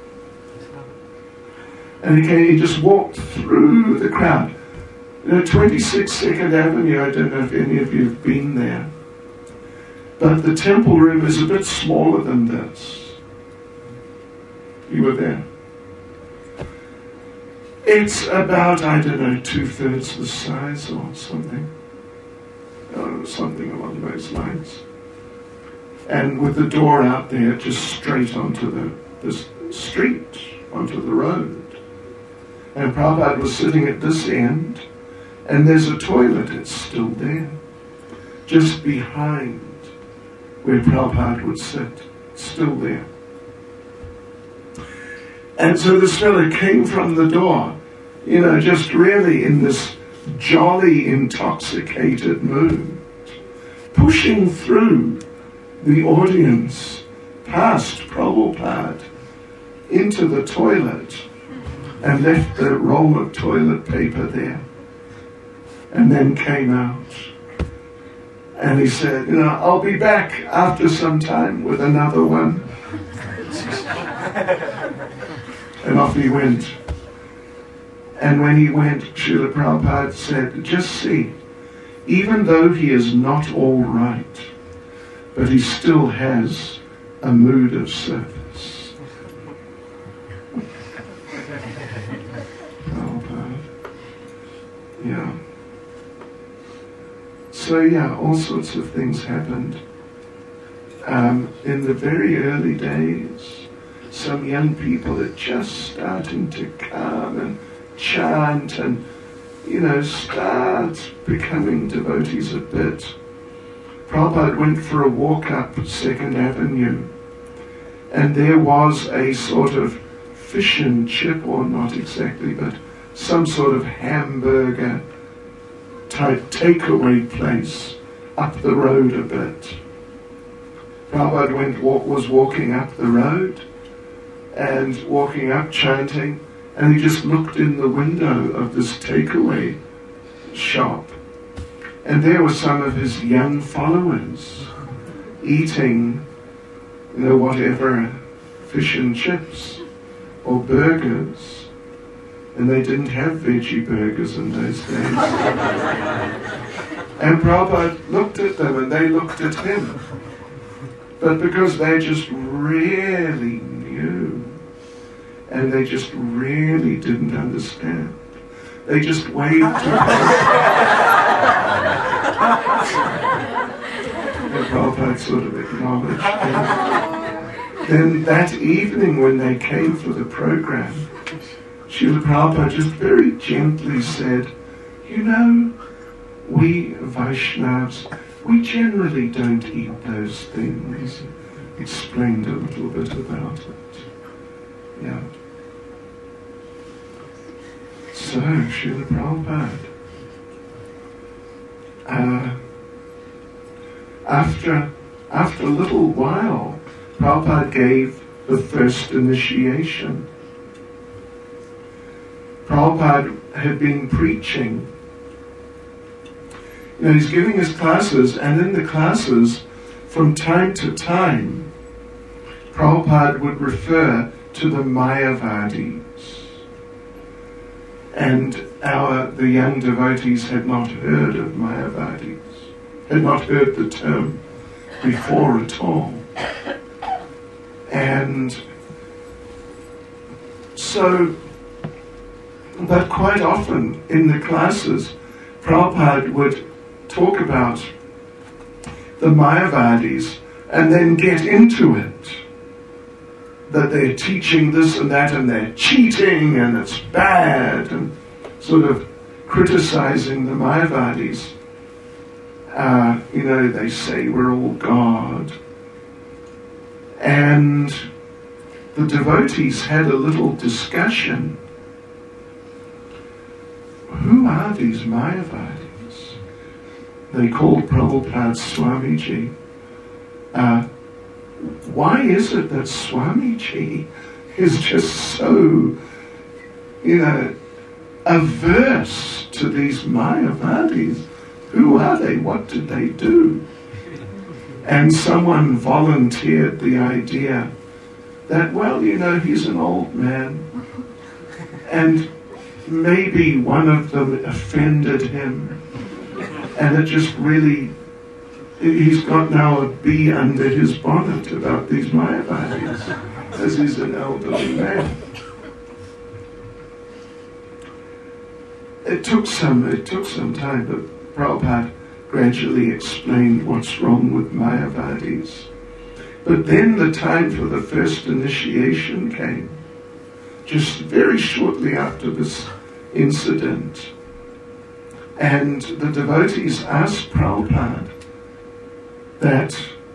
And he just walked through the crowd. 26 2nd Avenue, I don't know if any of you have been there. But the temple room is a bit smaller than this. You were there. It's about, 2/3 the size or something. Something along those lines. And with the door out there, just straight onto the street, onto the road. And Prabhupada was sitting at this end, And there's a toilet, it's still there, just behind where Prabhupada would sit, still there. And so this fellow came from the door, just really in this jolly, intoxicated mood, pushing through the audience, past Prabhupada, into the toilet, and left the roll of toilet paper there, and then came out. And he said, I'll be back after some time with another one. And off he went. And when he went, Srila Prabhupada said, just see, even though he is not all right, but he still has a mood of service. Prabhupada. Yeah. So all sorts of things happened. In the very early days, some young people are just starting to come and chant and, start becoming devotees a bit. Prabhupada went for a walk up 2nd Avenue, and there was a sort of fish and chip, or not exactly, but some sort of hamburger type takeaway place up the road a bit. Prabhupada was walking up the road and walking up chanting, and he just looked in the window of this takeaway shop, and there were some of his young followers eating, whatever, fish and chips or burgers. And they didn't have veggie burgers in those days. And Prabhupada looked at them and they looked at him. But because they just really knew, and they just really didn't understand, they just waved to him. And Prabhupada sort of acknowledged them. Then that evening when they came for the program, Srila Prabhupada just very gently said, we Vaishnavas, we generally don't eat those things. Explained a little bit about it. Yeah. So, Srila Prabhupada, after a little while, Prabhupada gave the first initiation. Prabhupada had been preaching. He's giving his classes, and in the classes, from time to time, Prabhupada would refer to the Mayavadis. And the young devotees had not heard of Mayavadis, had not heard the term before at all. And so, but quite often in the classes, Prabhupada would talk about the Mayavadis and then get into it, that they're teaching this and that and they're cheating and it's bad, and sort of criticizing the Mayavadis. They say we're all God. And the devotees had a little discussion. Who are these Mayavadis? They called Prabhupada Swamiji. Why is it that Swamiji is just so, averse to these Mayavadis? Who are they? What did they do? And someone volunteered the idea that, he's an old man, and maybe one of them offended him, and it just really, he's got now a bee under his bonnet about these Mayavadis, as he's an elderly man. It took some time, but Prabhupada gradually explained what's wrong with Mayavadis. But then the time for the first initiation came, just very shortly after this incident. And the devotees asked Prabhupada that,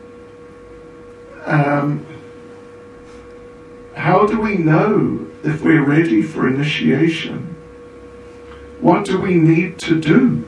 how do we know if we're ready for initiation? What do we need to do?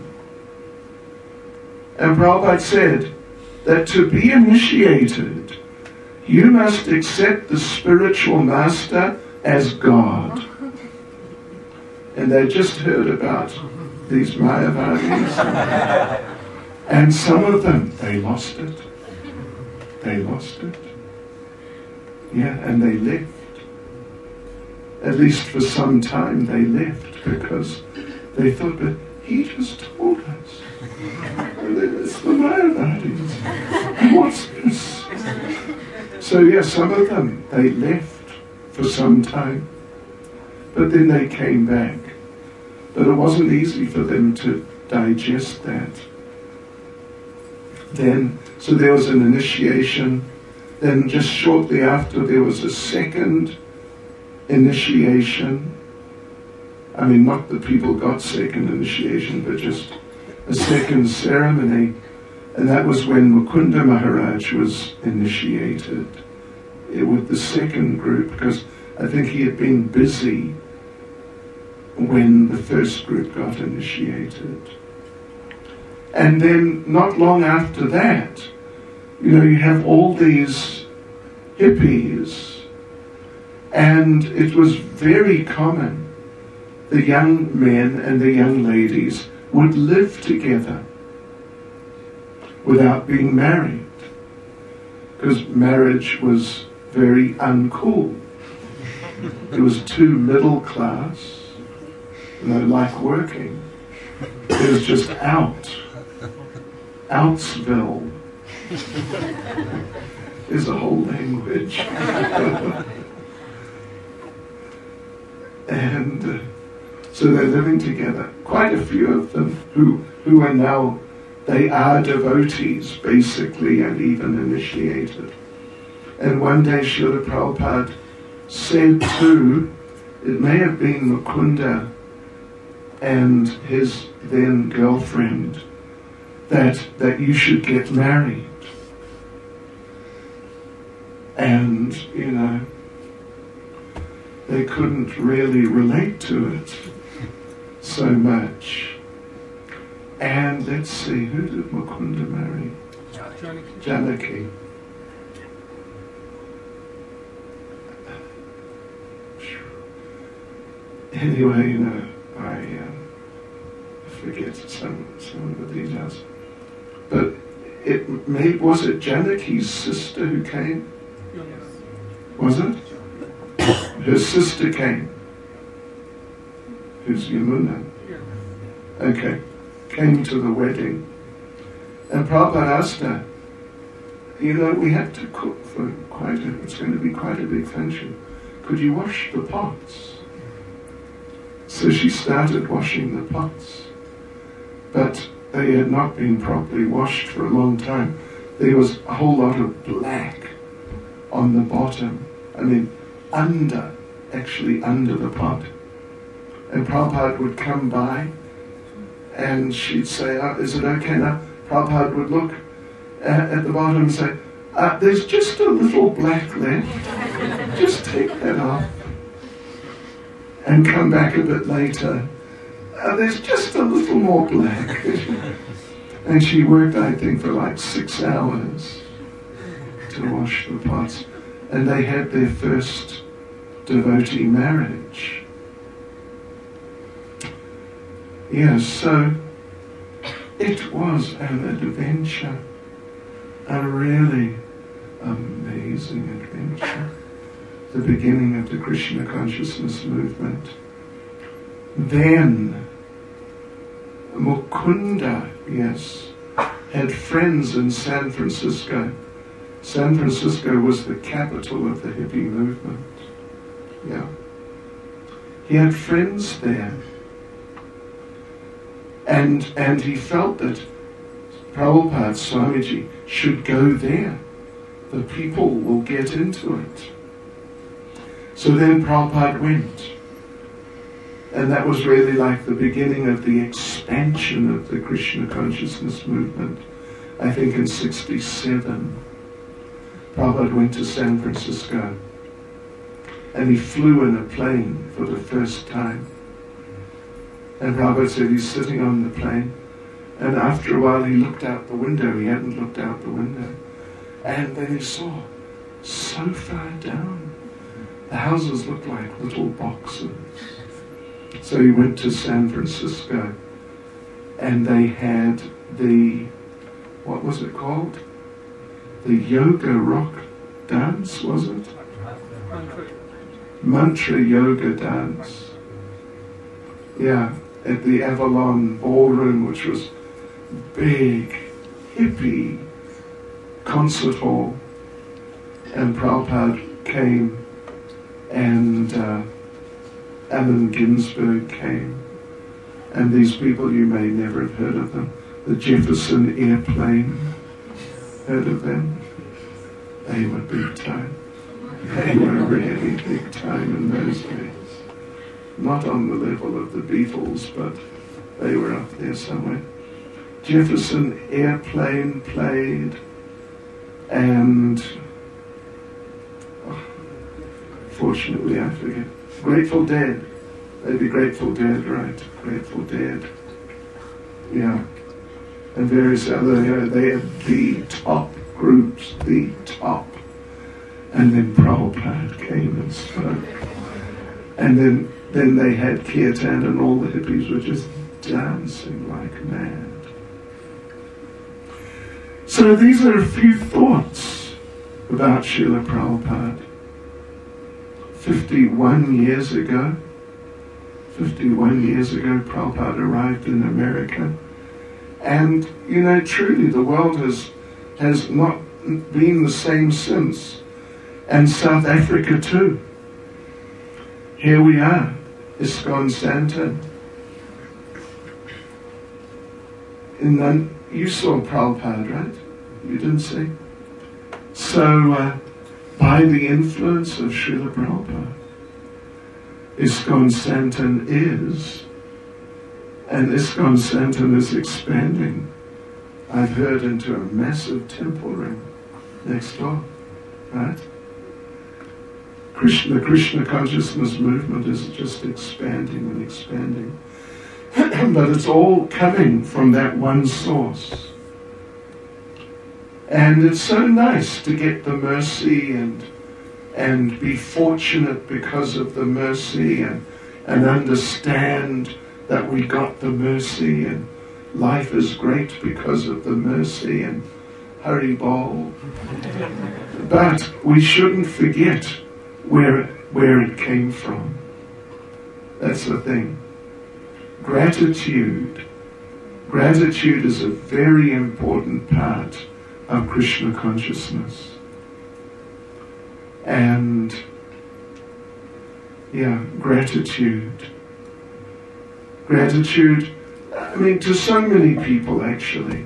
And Prabhupada said that to be initiated, you must accept the spiritual master as God. And they just heard about these Mayavadis. And some of them, they lost it. They lost it. Yeah, and they left. At least for some time they left, because they thought, but he just told us. It's the Mayavadis. What's this? So yeah, some of them, they left for some time. But then they came back. But it wasn't easy for them to digest that. Then, so there was an initiation. Then just shortly after, there was a second initiation. I mean, not that people got second initiation, but just a second ceremony. And that was when Mukunda Maharaj was initiated with the second group, because I think he had been busy when the first group got initiated. And then not long after that, you have all these hippies, and it was very common. The young men and the young ladies would live together without being married, because marriage was very uncool. It was too middle class, like working. It was just out. Outsville is a whole language. And so they're living together. Quite a few of them who are now, they are devotees basically, and even initiated. And one day Srila Prabhupada said to, it may have been Mukunda and his then girlfriend, that you should get married. And, they couldn't really relate to it so much. And let's see, who did Mukunda marry? Janaki. Anyway, I forget some of the details. But was it Janaki's sister who came? Yes. Was it? Her sister came. Who's Yamuna? Yes. Okay. Came to the wedding. And Prabhupada asked her, we have to cook for it's going to be quite a big function. Could you wash the pots? So she started washing the pots. But they had not been properly washed for a long time. There was a whole lot of black on the bottom. I mean, under the pot. And Prabhupada would come by and she'd say, is it okay now? Prabhupada would look at the bottom and say, there's just a little black left. Just take that off. And come back a bit later. There's just a little more black. And she worked, I think, for like 6 hours to wash the pots. And they had their first devotee marriage. Yes, so it was an adventure, a really amazing adventure. The beginning of the Krishna consciousness movement. Then Mukunda, had friends in San Francisco. San Francisco was the capital of the hippie movement. Yeah. He had friends there. And he felt that Prabhupada Swamiji should go there. The people will get into it. So then Prabhupada went. And that was really like the beginning of the experience expansion of the Krishna consciousness movement, I think in '67, Prabhupada went to San Francisco and he flew in a plane for the first time. And Prabhupada said he's sitting on the plane, and after a while he looked out the window. He hadn't looked out the window. And then he saw, so far down, the houses looked like little boxes. So he went to San Francisco, and they had the, what was it called? The yoga rock dance, was it? Mantra yoga dance. Yeah, at the Avalon Ballroom, which was big, hippie concert hall. And Prabhupada came, and Allen Ginsberg came, and these people, you may never have heard of them, the Jefferson Airplane, heard of them? They were big time. They were really big time in those days. Not on the level of the Beatles, but they were up there somewhere. Jefferson Airplane played, and fortunately I forget. Grateful Dead. They'd be Grateful Dead, right? Grateful Dead. Yeah. And various other, they had the top groups, the top. And then Prabhupada came and spoke. And then they had kirtan, and all the hippies were just dancing like mad. So these are a few thoughts about Srila Prabhupada. 51 years ago, Prabhupada arrived in America. And, you know, truly the world has not been the same since. And South Africa too. Here we are, ISKCON Santon. You saw Prabhupada, right? You didn't see? So, by the influence of Srila Prabhupada, ISKCON Santon is, and ISKCON Santon is expanding. I've heard into a massive temple ring next door, right? The Krishna consciousness movement is just expanding and expanding. But it's all coming from that one source. And it's so nice to get the mercy and be fortunate because of the mercy and understand that we got the mercy and life is great because of the mercy and Hari Bol. But we shouldn't forget where it came from. That's the thing. Gratitude is a very important part of Krishna consciousness. And yeah, gratitude, I mean, to so many people actually,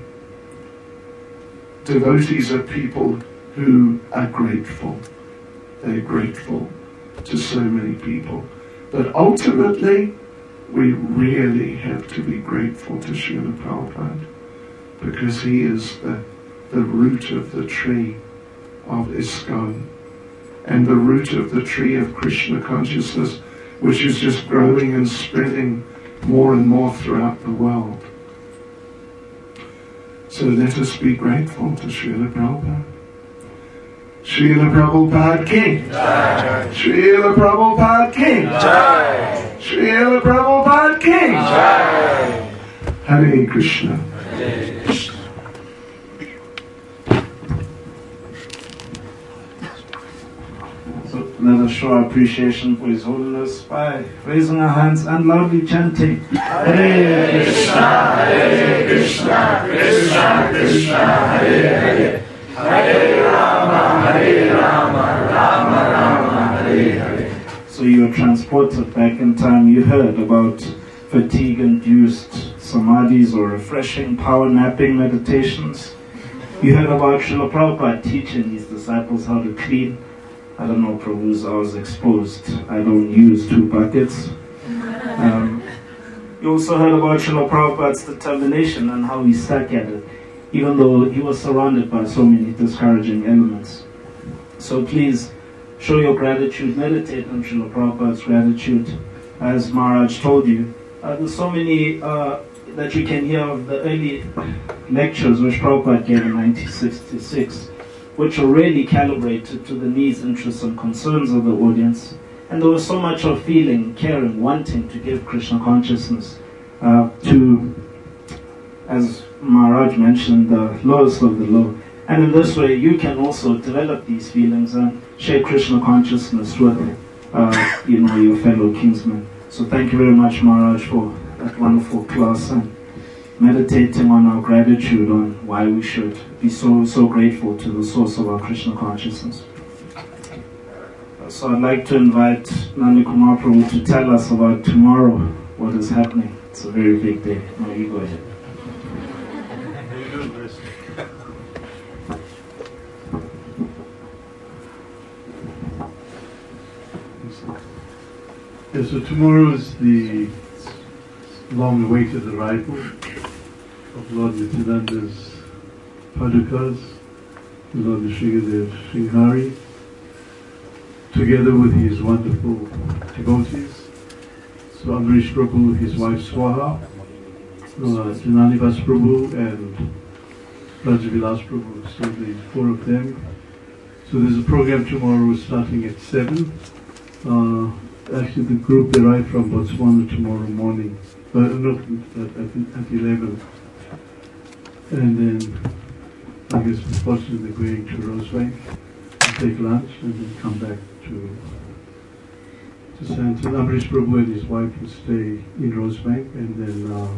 devotees are people who are grateful. They're grateful to so many people. But ultimately, we really have to be grateful to Srila Prabhupada, because he is the root of the tree of ISKCON and the root of the tree of Krishna consciousness, which is just growing and spreading more and more throughout the world. So let us be grateful to Srila Prabhupada. Srila Prabhupada King. Jai. Srila Prabhupada King. Jai. Srila Prabhupada King. Jai. Hare Krishna. Hare Krishna. So let us show our appreciation for His Holiness by raising our hands and loudly chanting Hare Krishna, Hare Krishna, Krishna Krishna, Hare Hare, Hare Rama, Hare Rama, Rama Rama, Hare Hare. So you are transported back in time. You heard about fatigue-induced samadhis or refreshing power-napping meditations. You heard about Srila Prabhupada teaching his disciples how to clean. I don't know, Prabhu's, I was exposed. I don't use 2 buckets. You also heard about Srila Prabhupada's determination and how he stuck at it, even though he was surrounded by so many discouraging elements. So please show your gratitude, meditate on Srila Prabhupada's gratitude. As Maharaj told you, there's so many that you can hear of the early lectures which Prabhupada gave in 1966, which were really calibrated to the needs, interests and concerns of the audience. And there was so much of feeling, caring, wanting to give Krishna consciousness to, as Maharaj mentioned, the lowest of the low. And in this way, you can also develop these feelings and share Krishna consciousness with your fellow kinsmen. So thank you very much, Maharaj, for that wonderful class and meditating on our gratitude on why we should be so grateful to the source of our Krishna consciousness. So I'd like to invite Nandi Kumar Prabhu to tell us about tomorrow, what is happening. It's a very big day. Now you go ahead. Yeah, so tomorrow is the long-awaited arrival of Lord Nityananda's Padukas, Lord Srigadev Sringhari, together with his wonderful devotees. So Amrish Prabhu, his wife Swaha, Jananivas Prabhu and Rajavilas Prabhu, so the four of them. So there's a program tomorrow starting at 7. Actually, the group arrived from Botswana tomorrow morning, not at 11. And then, I guess, unfortunately, they're going to Rosebank to take lunch and then come back to Santon. Amrish Prabhu and his wife will stay in Rosebank, and then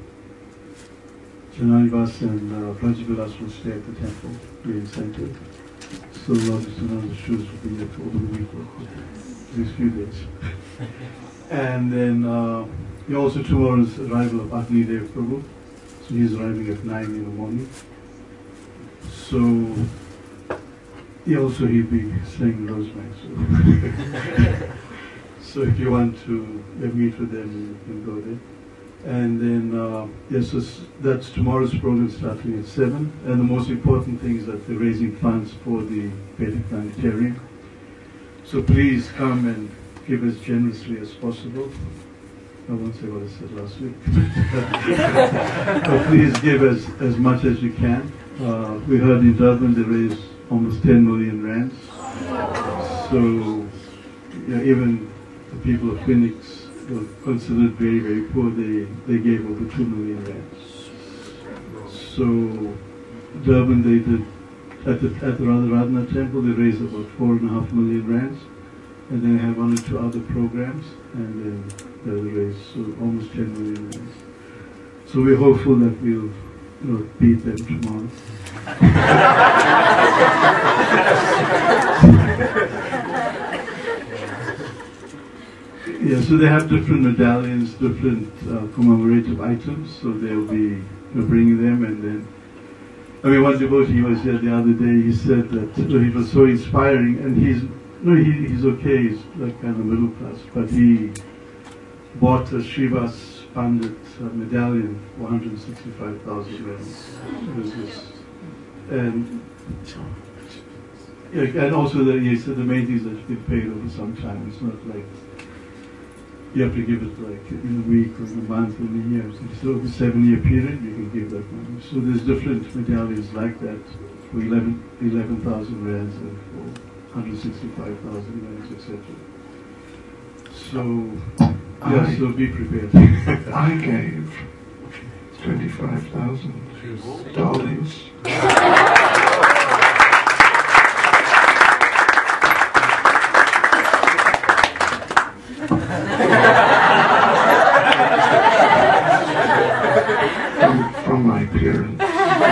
Jananivas and Rajavilas will stay at the temple here in Santon. So Lord Nityananda's shoes will be there for the week. These few days. And then also tomorrow's arrival of Agni Dev Prabhu. So he's arriving at 9 in the morning. So he'll be staying in Rosebank. So if you want to meet with them, you can go there. And then, so that's tomorrow's program starting at 7. And the most important thing is that they're raising funds for the Vedic Planetarium. So please come and give as generously as possible. I won't say what I said last week. But please give as much as you can. We heard in Durban they raised almost 10 million rands. So even the people of Phoenix were considered very, very poor. They gave over 2 million rands. So Durban they did. At the Radha temple, they raised about 4.5 million rands, and then they have 1 or 2 other programs, and then they raised almost 10 million rands. So we're hopeful that we'll beat them tomorrow. So they have different medallions, different commemorative items, so they'll be bringing them, and then one devotee was here the other day. He said that it was so inspiring, and he's okay. He's like kind of middle class, but he bought a Srivas Pandit medallion for 165,000 rands. And also he said the main thing is that you can pay it over some time. It's not like you have to give it like in a week or in a month or in a year. So over a 7-year period, you can give that money. So there's different medallions like that for 11,000 rands and for 165,000 rands, etc. So, so be prepared. I gave $25,000. From my parents.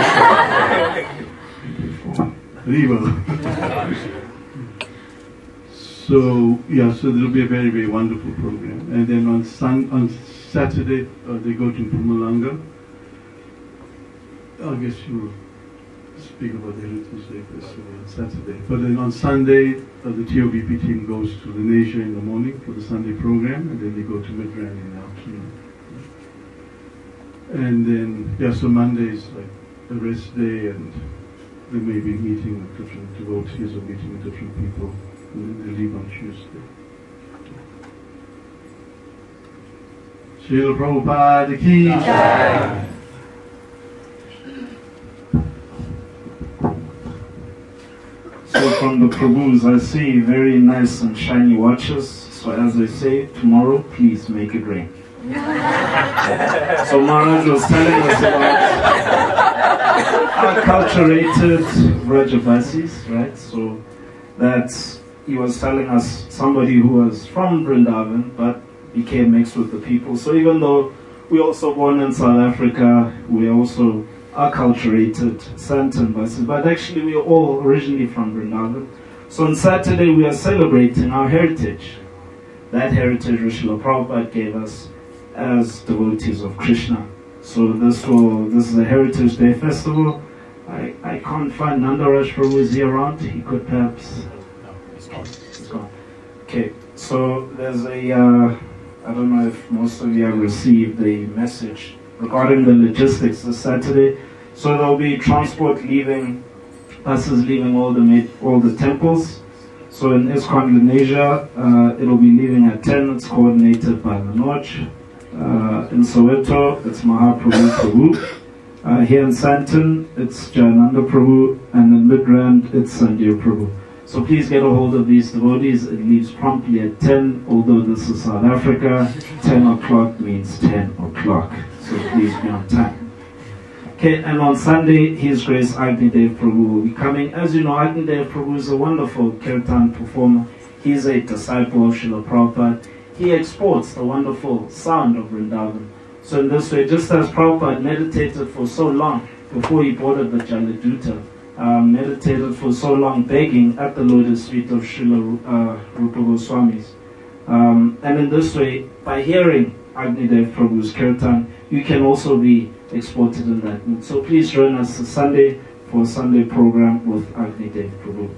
So there'll be a very, very wonderful program. And then on Saturday, they go to Pumalanga. I guess you'll speak about the Heritage Day Festival on Saturday. But then on Sunday, the TOBP team goes to Lenasia in the morning for the Sunday program, and then they go to Midrand in the afternoon. And then, yeah, so Monday is like a rest day, and they may be meeting with different devotees or meeting with different people, and then they leave on Tuesday. Srila Prabhupada ki jai. So from the Prabhus, I see very nice and shiny watches. So as they say, tomorrow, please make it rain. So Maharaj was telling us about acculturated Vrajavasis, right? So that's, he was telling us somebody who was from Vrindavan, but became mixed with the people. So even though we also born in South Africa, we also acculturated Santan Vasis, but actually we are all originally from Vrindavan. So on Saturday we are celebrating our heritage. That heritage Srila Prabhupada gave us as devotees of Krishna. So this is a Heritage Day festival. I can't find Nandaraj Prabhu. Is he around? He could perhaps... No, he's gone. He's gone. Okay, so there's a... I don't know if most of you have received a message regarding the logistics this Saturday. So there will be transport leaving, buses leaving all the temples. So in ISKCON Lenasia, it will be leaving at 10. It's coordinated by Manoj. In Soweto, it's Mahaprabhu Prabhu. Here in Santon, it's Jayananda Prabhu. And in Midrand, it's Sanjay Prabhu. So please get a hold of these devotees. It leaves promptly at 10, although this is South Africa. 10 o'clock means 10 o'clock. So please be on time. Okay, and on Sunday, His Grace Agnidev Prabhu will be coming. As you know, Agnidev Prabhu is a wonderful kirtan performer. He is a disciple of Srila Prabhupada. He exports the wonderful sound of Vrindavan. So in this way, just as Prabhupada meditated for so long before he boarded the Jaladuta, meditated for so long begging at the lotus feet of Srila Rupa Goswamis. And in this way, by hearing Agnidev Prabhu's kirtan, you can also be exported in that mood. So please join us this Sunday for a Sunday program with Agnidev Prabhu.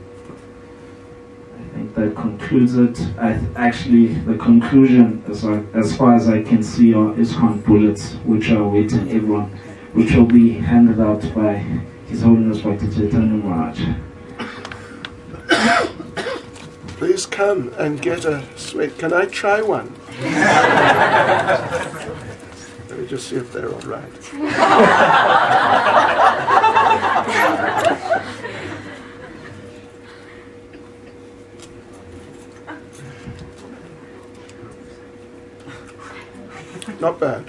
I think that concludes it. Actually, the conclusion, as far as I can see, are ISKCON bullets, which are awaiting everyone, which will be handed out by His Holiness Bhakti Chaitanya Maharaj. Please come and get a sweet. Can I try one? Let me just see if they're all right. Not bad.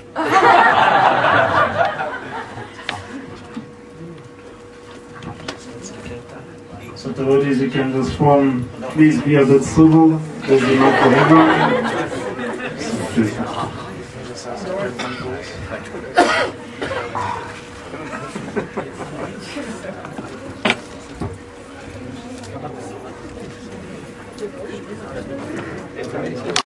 So devotees, you can just form, please be a bit civil, there'll be not for everyone.